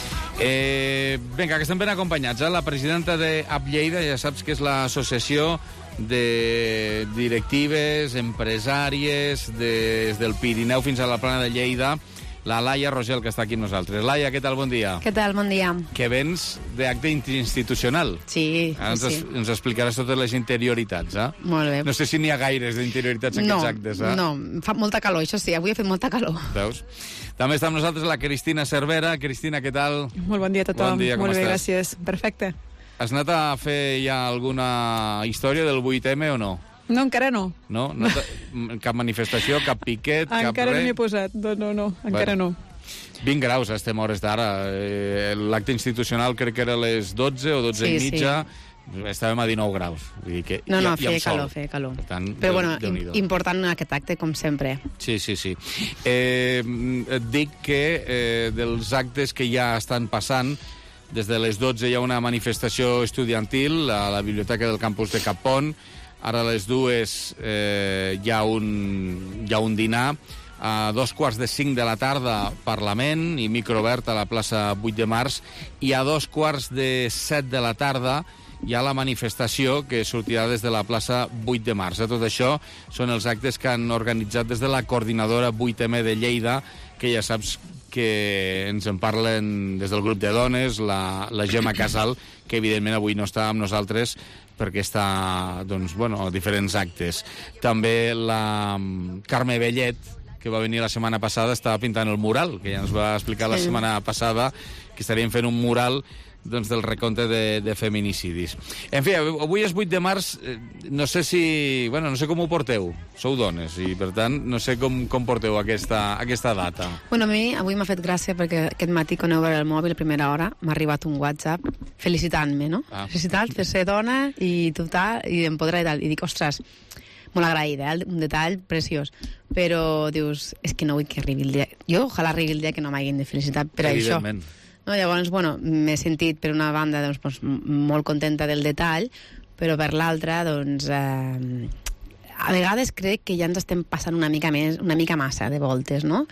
Eh, vinga, que estem ben acompanyats. Eh? La presidenta d'App Lleida, ja saps que és l'associació de directives, empresàries, des del Pirineu fins a la Plana de Lleida, la Laia Rogel, que està aquí amb nosaltres. Laia, què tal? Bon dia. Què tal? Bon dia. Que vens d'acte institucional. Sí, Ara ens, sí. ens explicaràs totes les interioritats, eh? Molt bé. No sé si n'hi ha gaires d'interioritats en no, aquests actes, eh? No, fa molta calor, això sí, avui ha fet molta calor. Veus? També està amb nosaltres la Cristina Cervera. Cristina, què tal? Molt bon dia a tothom. Bon dia, com Molt bé, estàs? gràcies. Perfecte. Has anat a fer ja alguna història del vuit eme o no? No, encara no. No? no cap manifestació, cap piquet, cap Encara res? no m'hi he posat. No, no, no, encara Bueno. no. vint graus estem a hores d'ara. Eh, L'acte institucional crec que era a les dotze o dotze Sí, i mitja. sí. Estàvem a dinou graus. Vull dir que, No, i, no, i amb feia sol. calor, feia calor. Per tant, Però, bueno, Déu-n'hi-do. im important aquest acte, com sempre. Sí, sí, sí. Eh, et dic que eh, dels actes que ja estan passant, des de les dotze hi ha una manifestació estudiantil a la biblioteca del campus de Capont. Ara a les dues eh, hi, ha un, hi ha un dinar. A dos quarts de cinc de la tarda, Parlament i microobert a la plaça vuit de març. I a dos quarts de set de la tarda hi ha la manifestació que sortirà des de la plaça vuit de març. Tot això són els actes que han organitzat des de la coordinadora vuit eme de Lleida, que ja saps que ens en parlen des del grup de dones, la, la Gemma Casal, que evidentment avui no està amb nosaltres perquè està, doncs, bueno, a diferents actes. També la Carme Bellet, que va venir la setmana passada, estava pintant el mural, que ja ens va explicar la Sí. setmana passada que estarien fent un mural doncs, del recompte de, de feminicidis. En fi, avui és vuit de març, eh, no sé si... Bueno, no sé com ho porteu, sou dones, i per tant no sé com, com porteu aquesta, aquesta data. Bueno, a mi avui m'ha fet gràcia perquè aquest matí quan he obert el mòbil a primera hora m'ha arribat un WhatsApp felicitant-me, no? Ah. Felicitant per ser dona i total, i em podrà i tal. I dic, ostres, molt agraïda, eh? Un detall preciós. Però dius, és que no vull que arribi el dia... Jo, ojalà arribi el dia que no m'hagin de felicitar per això. No, llavors, bueno, m'he sentit per una banda doncs, doncs, molt contenta del detall, però per l'altra, doncs... Eh, a vegades crec que ja ens estem passant una mica més, una mica massa de voltes, no?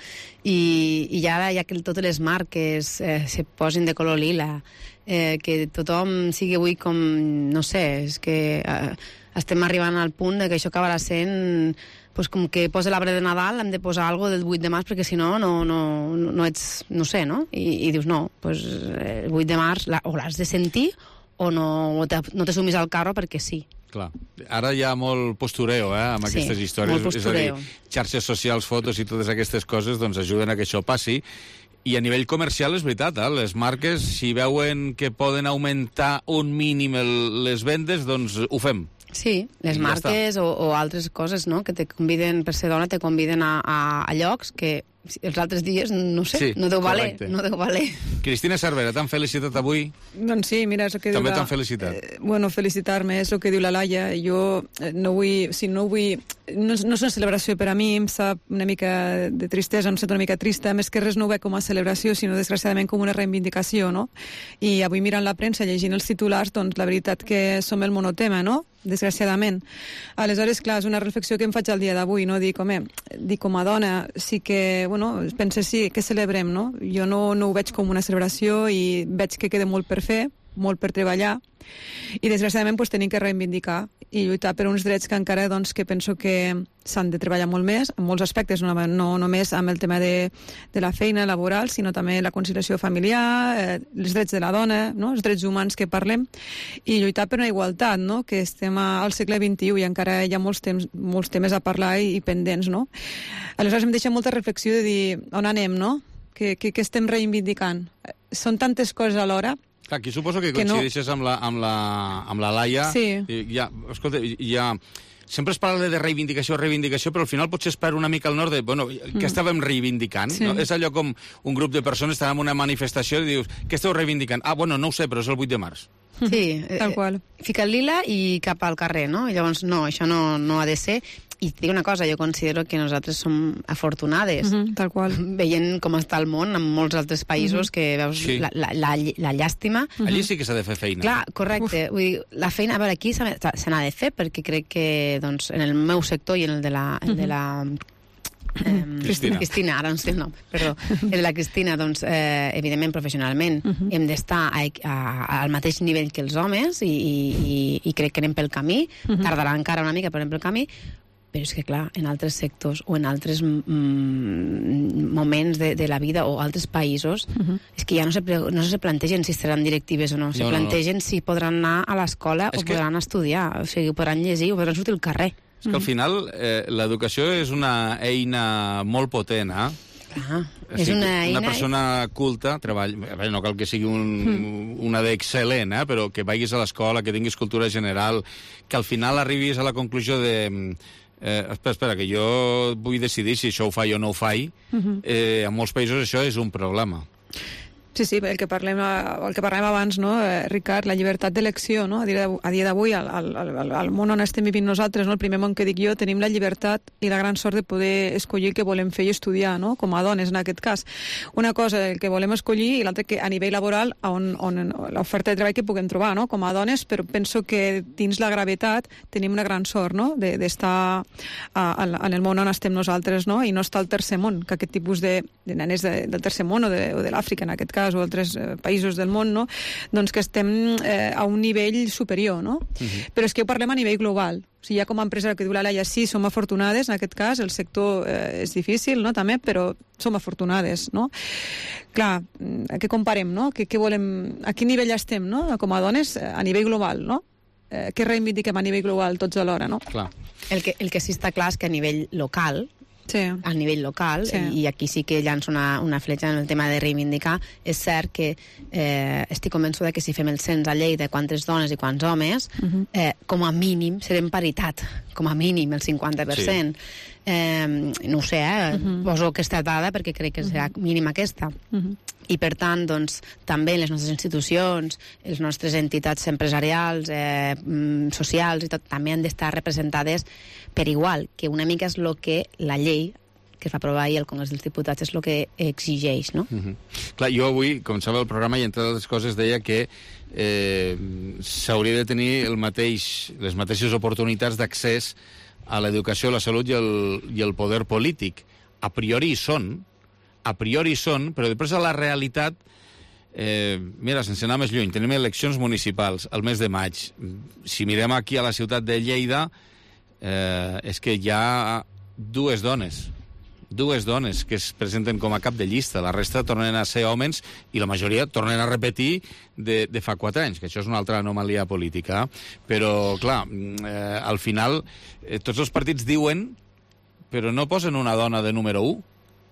I, i ara, ja que totes les marques eh, se posin de color lila, eh, que tothom sigui avui com... No sé, és que eh, estem arribant al punt de que això acabarà sent... Pues com que posa l'arbre de Nadal, hem de posar alguna del vuit de març, perquè si no, no, no, no ets... No sé, no? I, i dius, no, pues, el vuit de març la, o l'has de sentir o no, no te sumis al carro perquè sí. Clar. Ara hi ha molt postureo, eh, amb sí, aquestes històries. És a dir, xarxes socials, fotos i totes aquestes coses doncs ajuden a que això passi. I a nivell comercial és veritat, eh? Les marques, si veuen que poden augmentar un mínim el, les vendes, doncs ho fem. Sí, les I marques ja o, o altres coses, no?, que te conviden, per ser dona, te conviden a, a, a llocs que els altres dies, no sé, sí, no deu valer, correcte. no deu valer. Cristina Cervera, t'han felicitat avui? Doncs sí, mira, és el que També diu la... t'han felicitat. Eh, bueno, felicitar-me, és el que diu la Laia. Jo no vull... Si no vull... No, no és una celebració per a mi, em sap una mica de tristesa, em sento una mica trista, més que res no ho veig com a celebració, sinó desgraciadament com una reivindicació, no? I avui mirant la premsa, llegint els titulars, doncs la veritat que som el monotema, no?, desgraciadament. Aleshores, clar, és una reflexió que em faig al dia d'avui, no? Dic, home, dic, com a dona, sí que, bueno, penso, sí, que celebrem, no? Jo no, no ho veig com una celebració i veig que queda molt per fer, molt per treballar, i desgraciadament pues, tenim que reivindicar i lluitar per uns drets que encara doncs, que penso que s'han de treballar molt més en molts aspectes, no, no només amb el tema de, de la feina laboral, sinó també la conciliació familiar, eh, els drets de la dona, no? Els drets humans que parlem, i lluitar per una igualtat, no? Que estem al segle vint-i-u i encara hi ha molts, temps, molts temes a parlar i, i pendents, no? Aleshores em deixa molta reflexió de dir on anem, no? Què, què, què estem reivindicant? Són tantes coses alhora. Clar, aquí suposo que que coincideixes no... amb, la, amb, la, amb la Laia. Sí. Hi ha, escolta, hi ha... Sempre es parla de reivindicació, reivindicació, però al final potser es perd una mica al nord de, bueno, què mm. estàvem reivindicant? Sí. No? És allò com un grup de persones estan en una manifestació i dius, què esteu reivindicant? Ah, bueno, no ho sé, però és el vuit de març. Sí, tal qual. Eh, fica el lila i cap al carrer, no? I llavors, no, això no, no ha de ser. I et dic una cosa, jo considero que nosaltres som afortunades. Mm-hmm, tal qual. Veient com està el món en molts altres països, mm-hmm. que veus sí. la, la, la, la llàstima. Mm-hmm. Allí sí que s'ha de fer feina. Clar, correcte. Uf. Vull dir, la feina, a veure, aquí se n'ha de fer, perquè crec que, doncs, en el meu sector i en el de la... El de la Eh, Cristina. Cristina, ara no sé el nom, perdó. El de la Cristina, doncs, eh, evidentment, professionalment, uh-huh. hem d'estar a, a, al mateix nivell que els homes i, i, i crec que anem pel camí, uh-huh. tardarà encara una mica, però anem pel camí, però és que, clar, en altres sectors o en altres mm, moments de, de la vida o altres països, uh-huh. és que ja no se, no se plantegen si seran directives o no, se no, plantegen no, no. si podran anar a l'escola o que... podran estudiar, o sigui, podran llegir o podran sortir al carrer. És que al final eh, l'educació és una eina molt potent, eh? Ah, és sí, una eina... Una persona culta, treball... no cal que sigui un, mm. una d'excel·lent, eh? Però que vagis a l'escola, que tinguis cultura general, que al final arribis a la conclusió de... Eh, espera, espera, que jo vull decidir si això ho faig o no ho faig. Mm-hmm. Eh, en molts països això és un problema. Sí, sí, el que parlem, el que parlem abans, no, eh, Ricard, la llibertat d'elecció, no? A dia d'avui, al, al, al, al món on estem vivint nosaltres, no? El primer món que dic jo, tenim la llibertat i la gran sort de poder escollir el que volem fer i estudiar, no? Com a dones, en aquest cas. Una cosa, el que volem escollir, i l'altra que a nivell laboral, on, on l'oferta de treball que puguem trobar, no? Com a dones, però penso que dins la gravetat tenim una gran sort, no? D'estar de, en el món on estem nosaltres, no? I no estar al tercer món, que aquest tipus de, de nenes de, del tercer món o de, o de l'Àfrica, en aquest cas, o altres eh, països del món, no? Doncs que estem eh, a un nivell superior, no? Uh-huh. Però és que ho parlem a nivell global. O sigui, ja com a empresa que diu la Laia, sí, som afortunades, en aquest cas, el sector eh, és difícil, no?, també, però som afortunades, no? Clar, què comparem, no? Què, què volem, a quin nivell estem, no?, com a dones, a nivell global, no? Eh, què reivindiquem a nivell global tots alhora, no? Clar. El que, el que sí està clar és que a nivell local, sí. a nivell local, sí. i aquí sí que llanço una, una fletxa en el tema de reivindicar, és cert que eh, estic convençuda que si fem el cens a Lleida, quantes dones i quants homes, uh-huh. eh, com a mínim serem paritat, com a mínim el cinquanta per cent. Sí. eh, no ho sé, eh, uh-huh. poso aquesta dada perquè crec que serà uh-huh. mínima aquesta. Uh-huh. I, per tant, doncs, també les nostres institucions, les nostres entitats empresarials, eh, socials i tot, també han d'estar representades per igual, que una mica és el que la llei que es va aprovar ahir al Congrés dels Diputats és el que exigeix, no? Uh-huh. Clar, jo avui començava el programa i entre altres coses deia que eh, s'hauria de tenir el mateix, les mateixes oportunitats d'accés a l'educació, la salut i el, i el poder polític. A priori hi són, a priori hi són, però després a la realitat, eh, mira, sense anar més lluny, tenim eleccions municipals al mes de maig. Si mirem aquí a la ciutat de Lleida, eh, és que hi ha dues dones, dues dones que es presenten com a cap de llista, la resta tornen a ser homes i la majoria tornen a repetir de, de fa quatre anys, que això és una altra anomalia política. Però, clar, eh, al final eh, tots els partits diuen, però no posen una dona de número u.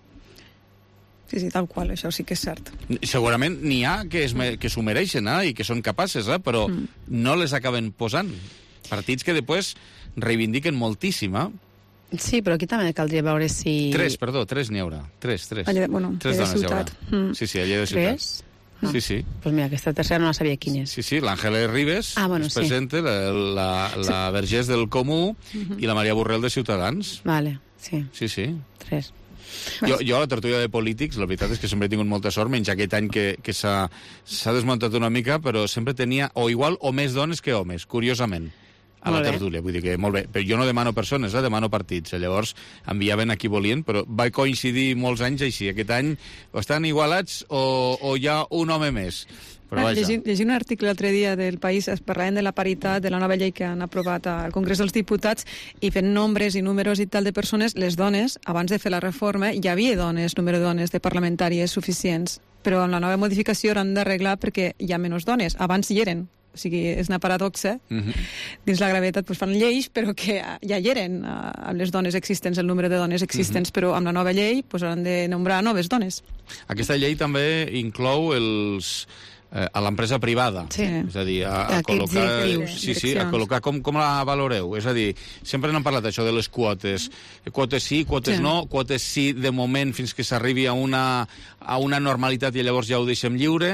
Sí, sí, tal qual, això sí que és cert. Segurament n'hi ha que, es, que s'ho mereixen eh, i que són capaces, eh, però mm. no les acaben posant. Partits que després reivindiquen moltíssim, eh? Sí, però aquí també caldria veure si... Tres, perdó, tres n'hi haurà. Tres, tres. Allà, bueno, tres dones ciutat. hi haurà. Mm. Sí, sí, allà de ciutat. Tres? No. Sí, sí. Pues mira, aquesta tercera no la sabia quina és. Sí, sí, l'Àngela Ribes ah, bueno, es sí. presenta, la, la, la sí. Vergés del Comú uh-huh. i la Maria Borrell de Ciutadans. Vale, sí. Sí, sí. Tres. Jo, jo a la tertúlia de polítics, la veritat és que sempre he tingut molta sort, menys aquest any que, que s'ha desmuntat una mica, però sempre tenia o igual o més dones que homes, curiosament. A la tertúlia, vull dir que molt bé. Però jo no demano persones, eh? Demano partits. Llavors enviaven a qui volien, però va coincidir molts anys així. Aquest any o estan igualats o, o hi ha un home més. Però vaja. Llegint, llegint un article l'altre dia del País, es parlaven de la paritat, de la nova llei que han aprovat al Congrés dels Diputats, i fent nombres i números i tal de persones, les dones, abans de fer la reforma, hi havia dones, número de dones de parlamentàries suficients, però amb la nova modificació hauran d'arreglar perquè hi ha menys dones. Abans hi eren. O sigui, és una paradoxa. Uh-huh. Dins la gravetat pues, fan lleis, però que ja hi eren uh, amb les dones existents, el número de dones existents, uh-huh. però amb la nova llei pues, han de nombrar noves dones. Aquesta llei també inclou els... Eh, a l'empresa privada, sí. És a dir, a, a col·locar... Sí, sí, a col·locar... Com, com la valoreu? És a dir, sempre n'hem parlat això de les quotes. Quotes sí, quotes sí. no, quotes sí de moment fins que s'arribi a una, a una normalitat i llavors ja ho deixem lliure.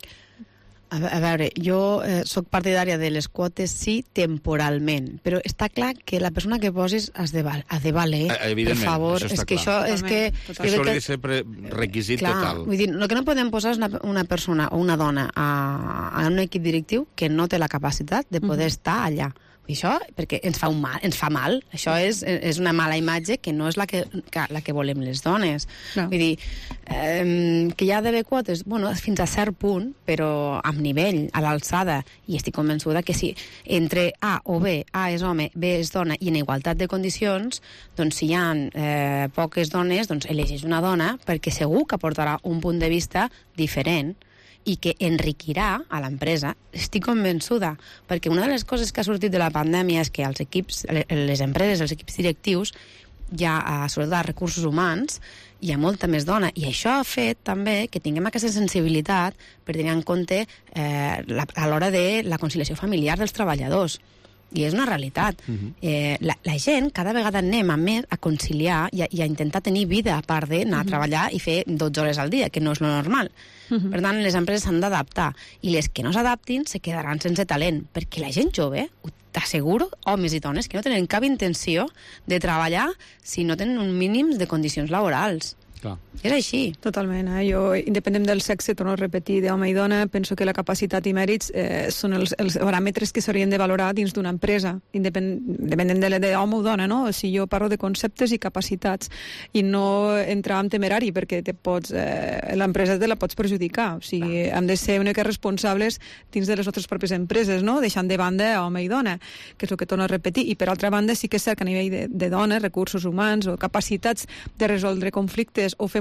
A, a veure, jo eh, sóc partidària de les quotes sí temporalment, però està clar que la persona que posis has de, val, has de valer, eh, per favor. Això és que clar. això és que... Això hauria de ser requisit clar, total. Vull dir, el que no podem posar és una, una persona o una dona a, a un equip directiu que no té la capacitat de poder mm-hmm. estar allà. I això, perquè ens fa, un mal, ens fa mal. Això és, és una mala imatge que no és la que, que, la que volem les dones. No. Vull dir, eh, que hi ha d'haver quotes, bueno, fins a cert punt, però amb nivell, a l'alçada, i estic convençuda que si entre A o B, A és home, B és dona, i en igualtat de condicions, doncs si hi ha eh, poques dones, doncs elegeix una dona, perquè segur que aportarà un punt de vista diferent i que enriquirà a l'empresa, estic convençuda, perquè una de les coses que ha sortit de la pandèmia és que els equips, les empreses, els equips directius, ja a sobretot als recursos humans, hi ha molta més dona, i això ha fet també que tinguem aquesta sensibilitat per tenir en compte eh, la, a l'hora de la conciliació familiar dels treballadors. I és una realitat. Uh-huh. eh, la, la gent cada vegada anem a més a conciliar i a, i a intentar tenir vida a part d'anar uh-huh. a treballar i fer dotze hores al dia, que no és lo normal. Uh-huh. Per tant, les empreses s'han d'adaptar i les que no s'adaptin se quedaran sense talent, perquè la gent jove, t'asseguro, homes i dones, que no tenen cap intenció de treballar si no tenen un mínim de condicions laborals. Clar. És així. Totalment. Eh? Jo, independent del sexe, torno a repetir, d'home i dona, penso que la capacitat i mèrits eh, són els, els paràmetres que s'haurien de valorar dins d'una empresa, independent de, de home o dona, no? O sigui, jo parlo de conceptes i capacitats i no entrar en temerari, perquè te pots, eh, l'empresa te la pots perjudicar. O sigui, hem de ser una mica responsables dins de les nostres pròpies empreses, no? Deixant de banda home i dona, que és el que torno a repetir. I per altra banda, sí que és cert que a nivell de, de dones, recursos humans o capacitats de resoldre conflictes o fer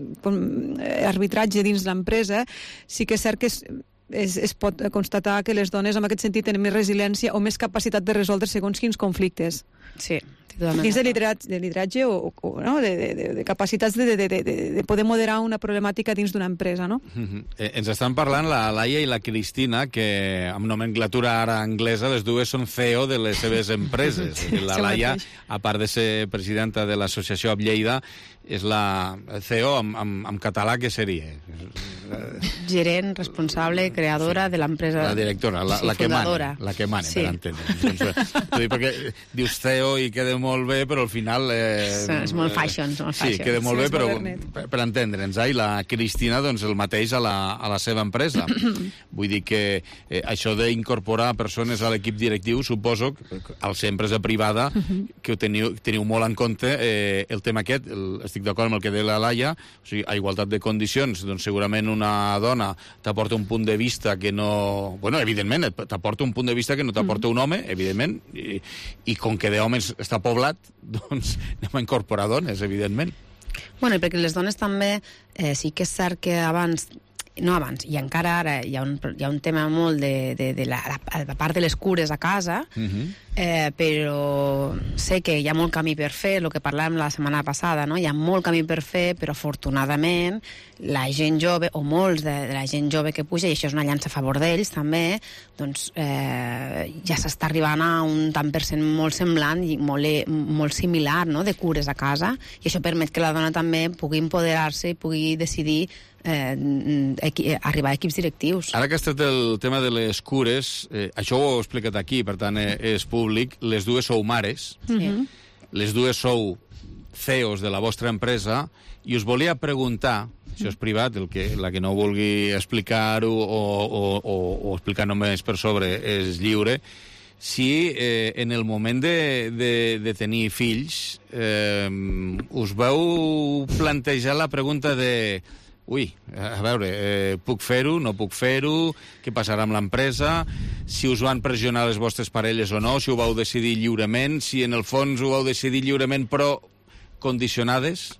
arbitratge dins l'empresa, sí que és cert que es, es, es pot constatar que les dones en aquest sentit tenen més resiliència o més capacitat de resoldre segons quins conflictes. Sí. Dins de lideratge, de lideratge o, o no? de, de, de capacitats de, de, de, de poder moderar una problemàtica dins d'una empresa, no? Mm-hmm. eh, ens estan parlant la Laia i la Cristina, que amb nomenclatura ara anglesa, les dues són C E O de les seves empreses. La Laia, a part de ser presidenta de l'associació Ab Lleida, és la C E O en, en, en català, què seria? Gerent, responsable, creadora sí. de l'empresa. La directora, la, sí, la que fundadora. mana, la que mana, sí. per entendre. Doncs, dir, perquè dius C E O i queda molt bé, però al final... Eh, sí, és molt fashion. És molt sí, fashion. queda molt sí, bé, però per, per entendre'ns. Eh? I la Cristina, doncs, el mateix a la, a la seva empresa. Vull dir que eh, això d'incorporar persones a l'equip directiu, suposo, al ser empresa privada, que ho teniu, teniu molt en compte eh, el tema aquest, el, estic d'acord amb el que deia la Laia, o sigui, a igualtat de condicions, doncs segurament una dona t'aporta un punt de vista que no... Bueno, evidentment, t'aporta un punt de vista que no t'aporta un home, evidentment, i, i com que d'homes està poblat, doncs anem a incorporar dones, evidentment. Bueno, i perquè les dones també, eh, sí que és cert que abans, no abans, i encara ara hi ha un, hi ha un tema molt de, de, de la, la, la part de les cures a casa, uh-huh. eh, però sé que hi ha molt camí per fer, el que parlàvem la setmana passada, no? Hi ha molt camí per fer, però afortunadament la gent jove, o molts de, de la gent jove que puja, i això és una llança a favor d'ells també, doncs eh, ja s'està arribant a un tant per cent molt semblant i molt, molt similar, no?, de cures a casa, i això permet que la dona també pugui empoderar-se i pugui decidir Eh, equi arribar a equips directius. Ara que has tret el tema de les cures, eh, això ho heu explicat aquí, per tant eh, és públic, les dues sou mares, sí. Les dues sou C E Os de la vostra empresa, i us volia preguntar, això és privat, el que, la que no vulgui explicar-ho o, o, o, o explicar només per sobre és lliure, si eh, en el moment de, de, de tenir fills eh, us veu plantejar la pregunta de ui, a veure, eh, puc fer-ho, no puc fer-ho, què passarà amb l'empresa, si us van pressionar les vostres parelles o no, si ho vau decidir lliurement, si en el fons ho vau decidir lliurement però condicionades?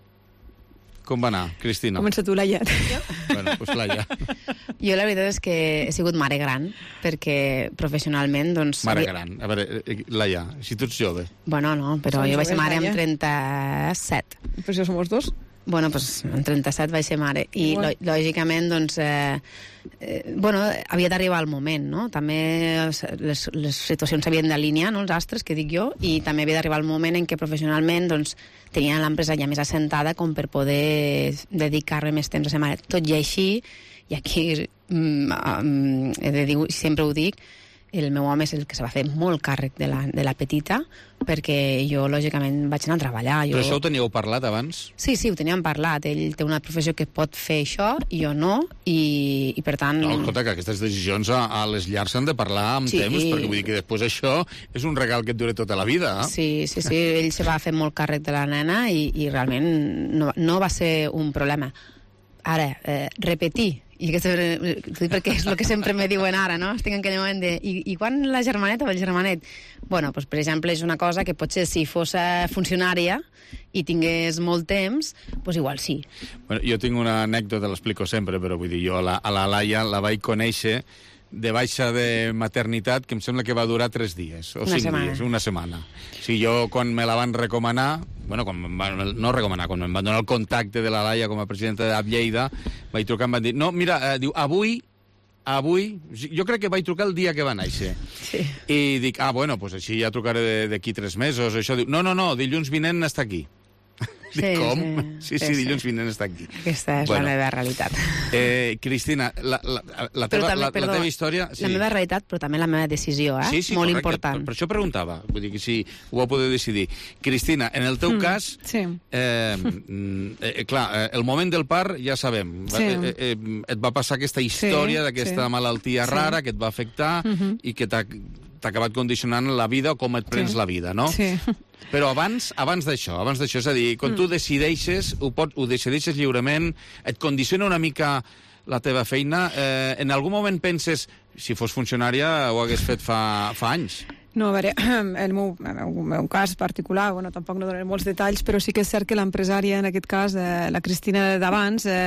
Com va anar, Cristina? Comença tu, Laia. Bueno, doncs Laia. Jo la veritat és que he sigut mare gran, perquè professionalment, doncs... Mare gran. A veure, Laia, si tu ets jove. Bueno, no, però Som jo vaig ser mare Laia. amb trenta-set. Però si som els dos. Bueno, doncs amb trenta-set vaig ser mare. I Bueno. lògicament, doncs... Eh, eh, bueno, havia d'arribar el moment, no? També les, les situacions s'havien d'alinear, no?, els astres, que dic jo, i també havia d'arribar el moment en què professionalment, doncs, tenia l'empresa ja més assentada com per poder dedicar-me més temps a ser mare. Tot i així, i aquí mm, mm, he de dir, sempre ho dic, el meu home és el que se va fer molt càrrec de la, de la petita, perquè jo, lògicament, vaig anar a treballar. Jo... Però això ho teníeu parlat abans? Sí, sí, ho teníem parlat. Ell té una professió que pot fer això, i jo no, i, i per tant... No, escolta, que aquestes decisions a, a les llars s'han de parlar amb Sí. temps, perquè vull dir que després això és un regal que et dura tota la vida. Eh? Sí, sí, sí, ell se va fer molt càrrec de la nena i, i realment no, no va ser un problema. Ara, eh, repetir, i que sempre, perquè és el que sempre me diuen ara, no? Estic en aquell moment de... I, i quan la germaneta o el germanet? Bueno, doncs, per exemple, és una cosa que potser si fos funcionària i tingués molt temps, doncs igual sí. Bueno, jo tinc una anècdota, l'explico sempre, però vull dir, jo a la, a la Laia la vaig conèixer de baixa de maternitat, que em sembla que va durar tres dies, o Una cinc setmana. dies, una setmana. O sigui, jo, quan me la van recomanar, bueno, quan em van, no recomanar, quan em van donar el contacte de la Laia com a presidenta d'Ab Lleida, vaig trucar i em van dir, no, mira, eh, diu, avui, avui, jo crec que vaig trucar el dia que va néixer. Sí. I dic, ah, bueno, doncs així ja trucaré d'aquí tres mesos, això. Diu, no, no, no, dilluns vinent està aquí. Sí, Dic, com? sí, Sí, sí, sí, dilluns sí. vinent està aquí. Aquesta és Bueno. la meva realitat. Eh, Cristina, la, la, la, teva, també, la, perdó, la teva història... Sí. La meva realitat, però també la meva decisió, eh? Sí, sí, Molt correcte. important. Per, per això preguntava, vull dir que si ho vau poder decidir. Cristina, en el teu Mm, cas, sí. eh, mm, eh, clar, eh, el moment del part ja sabem. Sí. Eh, eh, et va passar aquesta història Sí, d'aquesta sí. malaltia Sí. rara que et va afectar Mhm. i que t'ha t'ha acabat condicionant la vida o com et prens Sí. la vida, no? Sí. Però abans abans d'això, abans d'això, és a dir, quan Mm. tu decideixes, ho, pot, ho decideixes lliurement, et condiciona una mica la teva feina, eh, en algun moment penses, si fos funcionària ho hagués fet fa, fa anys? No, a veure, el meu, el meu cas particular, bueno, tampoc no donaré molts detalls, però sí que és cert que l'empresària, en aquest cas, eh, la Cristina d'abans, eh,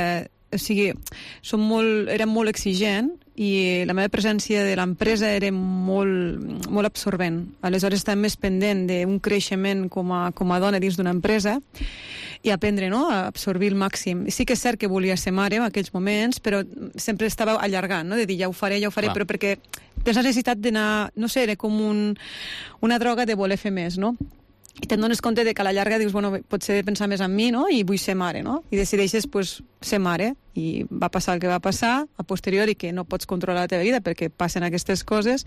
o sigui, som molt, era molt exigent i la meva presència de l'empresa era molt, molt absorbent. Aleshores estava més pendent d'un creixement com a, com a dona dins d'una empresa i aprendre, no?, a absorbir el màxim. Sí que és cert que volia ser mare en aquells moments, però sempre estava allargant, no?, de dir ja ho faré, ja ho faré, Clar. però perquè tens la necessitat d'anar, no sé, era com un, una droga de voler fer més, no? I te'n dones compte de que a la llarga dius, bueno, potser he de pensar més en mi, no?, i vull ser mare, no? I decideixes, pues, ser mare, i va passar el que va passar, a posteriori que no pots controlar la teva vida perquè passen aquestes coses,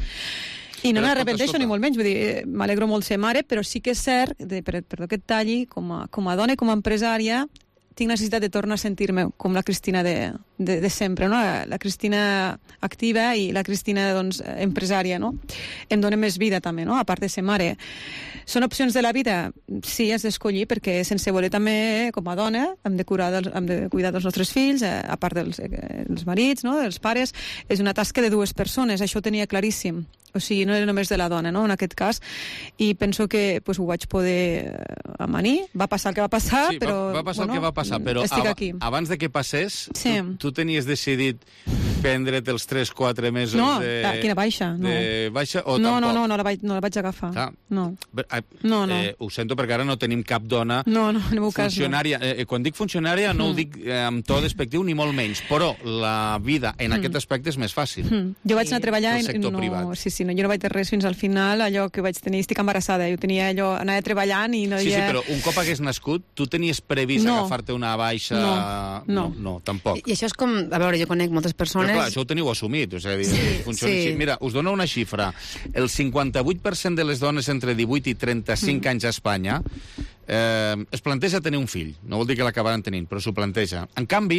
i no m'arrepenteixo ni molt menys, vull dir, m'alegro molt ser mare, però sí que és cert, de, perdó que et talli, com a, com a dona i com a empresària, tinc necessitat de tornar a sentir-me com la Cristina de, de, de sempre, no? La, la Cristina activa i la Cristina, doncs, empresària, no? Em dona més vida també, no?, a part de ser mare. Són opcions de la vida? Sí, has d'escollir, perquè sense voler també, com a dona, hem de, curar dels, hem de cuidar dels nostres fills, eh, a part dels, eh, dels marits, no?, dels pares. És una tasca de dues persones, això ho tenia claríssim. O sigui, no era només de la dona, no?, en aquest cas. I penso que pues, ho vaig poder amanir. Va passar el que va passar, sí, però... va, va passar bueno, el que va passar, però estic ab aquí. abans de que passés, sí. tu, tu tenies decidit prendre't els tres quatre mesos no, de... No, quina baixa. No. De baixa o no, tampoc? No, no, no, la vaig, no la vaig agafar. Ah. No. Eh, no, no. Eh, ho sento perquè ara no tenim cap dona no, no, en el meu funcionària. Cas, no. eh, quan dic funcionària no mm. ho dic eh, amb to despectiu ni molt menys, però la vida en mm. aquest aspecte és més fàcil. Mm. Jo vaig anar a treballar el sector no, privat. Sí, sí, no, jo no vaig dir res fins al final, allò que vaig tenir, estic embarassada, jo tenia allò, anava treballant i no sí, hi ha... Sí, però un cop hagués nascut, tu tenies previst no. agafar-te una baixa... No, no, no, no tampoc. I, I això és com, a veure, jo conec moltes persones... Però clar, això ho teniu assumit, o sigui, sí, funciona sí. així. Mira, us dono una xifra. El cinquanta-vuit per cent de les dones entre divuit i trenta-cinc mm. anys a Espanya eh, es planteja tenir un fill. No vol dir que l'acabaran tenint, però s'ho planteja. En canvi,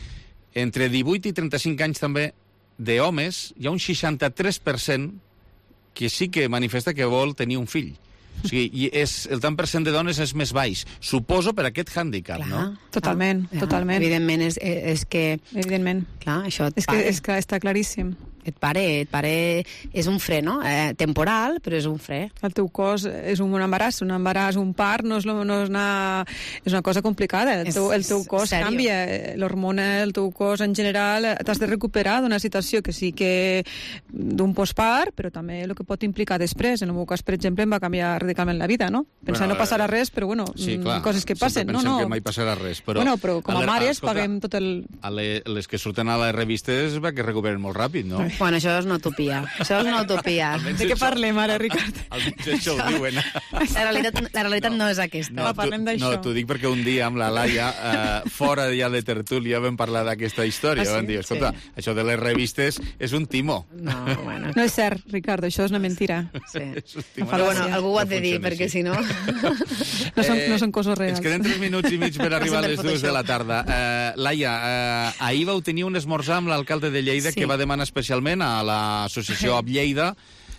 entre divuit i trenta-cinc anys també d'homes, hi ha un seixanta-tres per cent que sí que manifesta que vol tenir un fill. O sigui, i és, el tant per cent de dones és més baix. Suposo per aquest hàndicap, clar, no? Totalment, clar, totalment. Evidentment, és, és que... Evidentment. Clar, això et és que, és que està claríssim. Et pare, et pare... És un fre, no? Eh, temporal, però és un fre. El teu cos és un embaràs, un embaràs, un part, no és, no és, una, és una cosa complicada. El teu, el teu cos serio? canvia, l'hormona, el teu cos en general, t'has de recuperar d'una situació que sí que d'un postpart, però també el que pot implicar després. En el meu cas, per exemple, em va canviar radicalment la vida, no? Pensar bueno, no passarà res, però bueno, sí, clar, coses que passen. Sempre no, no. que mai passarà res, però... Bueno, però com a, a mares escolta, paguem tot el... A les, les que surten a les revistes va que recuperen molt ràpid, no? Bueno, això és una utopia. Això és una utopia. De què parlem ara, Ricard? Almenys això ho diuen. La realitat, la realitat no, no és aquesta. No, parlem d'això. No, t'ho dic perquè un dia amb la Laia, eh, fora ja de tertúlia, vam parlar d'aquesta història. Ah, sí? Vam dir, escolta, sí. això de les revistes és un timó. No, bueno. No és cert, Ricardo, això és una mentira. Sí. No però bueno, algú ho ha de dir, perquè si no... no, són, no són coses reals. Ens queden tres minuts i mig per arribar a les dues de la tarda. Uh, Laia, uh, ahir vau tenir un esmorzar amb l'alcalde de Lleida, sí. que va demanar especialment a l'associació Ab Lleida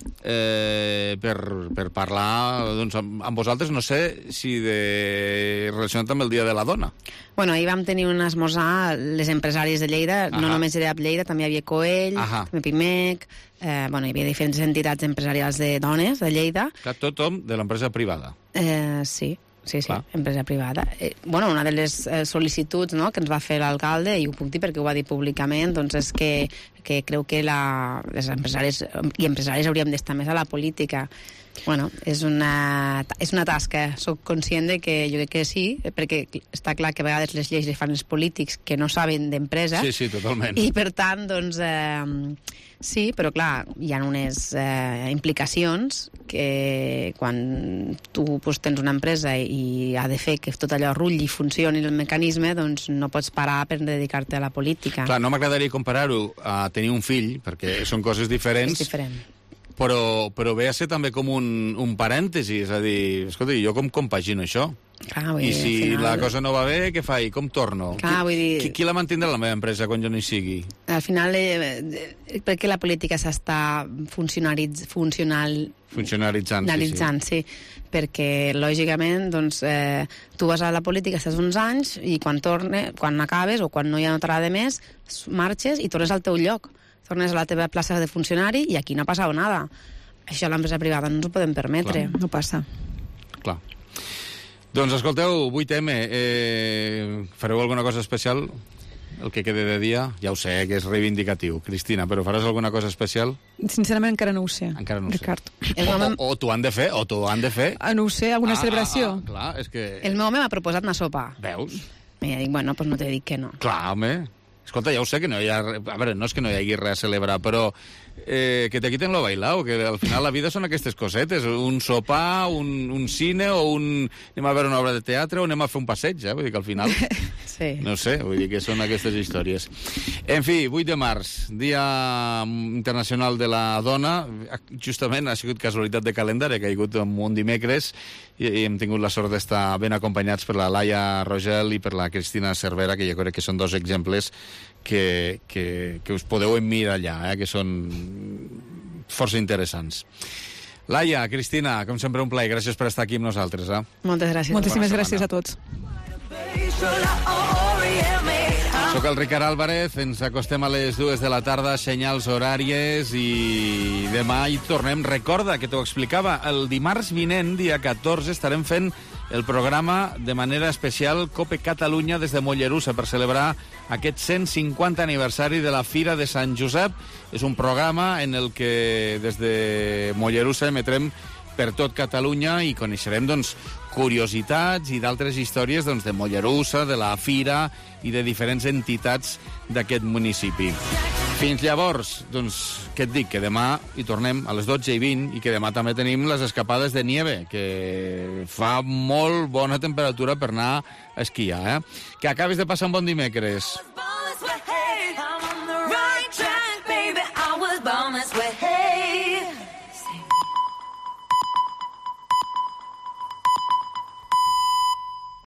eh, per, per parlar doncs, amb, amb vosaltres, no sé si de, relacionat amb el Dia de la Dona. Bueno, ahir vam tenir un esmorzar les empresàries de Lleida, Aha. no només de Ab Lleida, també hi havia Coell, Aha. també Pimec, eh, bueno, hi havia diferents entitats empresarials de dones de Lleida. Clar, tothom de l'empresa privada. Eh, sí. Sí, sí, Clar. empresa privada. Eh, bueno, una de les eh, sol·licituds, no?, que ens va fer l'alcalde, i ho puc dir perquè ho va dir públicament, doncs és que, que creu que la, les empresaris i empresaris hauríem d'estar més a la política. Bueno, és una, és una tasca. Soc conscient de que jo crec que sí, perquè està clar que a vegades les lleis les fan els polítics que no saben d'empresa. Sí, sí, totalment. I per tant, doncs, eh, sí, però clar, hi ha unes eh, implicacions que quan tu pues, tens una empresa i ha de fer que tot allò rulli i funcioni el mecanisme, doncs no pots parar per dedicar-te a la política. Clar, no m'agradaria comparar-ho a tenir un fill, perquè són coses diferents. És diferent. Però, però ve a ser també com un, un parèntesi, és a dir, escolta, jo com compagino això? Clar, vull I dir, si final... la cosa no va bé, què faig? Com torno? Clar, vull dir... qui, qui la mantindrà la meva empresa quan jo no hi sigui? Al final, eh, perquè la política s'està funcionaritz... funcional... funcionalitzant, funcionalitzant sí, sí. Perquè, lògicament, doncs, eh, tu vas a la política, estàs uns anys, i quan torne, quan acabes, o quan no ja no t'agrada més, marxes i tornes al teu lloc. Tornes a la teva plaça de funcionari i aquí no ha passat nada. Això a l'empresa privada no ens ho podem permetre. Clar. No passa. Clar. Doncs escolteu, vuit eme, eh, fareu alguna cosa especial el que quede de dia? Ja ho sé, que és reivindicatiu. Cristina, però faràs alguna cosa especial? Sincerament encara no ho sé, encara no ho Ricard. Sé. O, o, o t'ho han de fer, o t'ho han de fer. Ah, no ho sé, alguna ah, celebració? Ah, ah, clar, és que... El meu home m'ha proposat una sopa. Veus? I ja dic, bueno, pues no te dic que no. Clar, home. Escolta, ja ho sé que no hi ha... A veure, no és que no hi hagi res a celebrar, però eh, que te quiten lo bailao, que al final la vida són aquestes cosetes. Un sopar, un, un cine, o un... anem a veure una obra de teatre, o anem a fer un passeig, eh? Vull dir que al final... sí. No sé, vull dir que són aquestes històries. En fi, vuit de març, Dia Internacional de la Dona. Justament ha sigut casualitat de calendari, ha caigut un dimecres, i, i hem tingut la sort d'estar ben acompanyats per la Laia Rogel i per la Cristina Cervera, que jo crec que són dos exemples que, que, que us podeu emmirallar, eh? Que són força interessants. Laia, Cristina, com sempre un plaer, gràcies per estar aquí amb nosaltres. Eh? Moltes gràcies. Moltíssimes gràcies a tots. Soc el Ricard Álvarez, ens acostem a les dues de la tarda, senyals horàries, i demà hi tornem. Recorda que t'ho explicava, el dimarts vinent, dia catorze, estarem fent el programa de manera especial Cope Catalunya des de Mollerussa per celebrar aquest cent cinquanta aniversari de la Fira de Sant Josep. És un programa en el que des de Mollerussa emetrem per tot Catalunya i coneixerem, doncs, curiositats i d'altres històries, doncs, de Mollerussa, de la Fira i de diferents entitats d'aquest municipi. Fins llavors, doncs, què et dic? Que demà hi tornem a les dotze i vint i que demà també tenim les escapades de nieve, que fa molt bona temperatura per anar a esquiar, eh? Que acabis de passar un bon dimecres.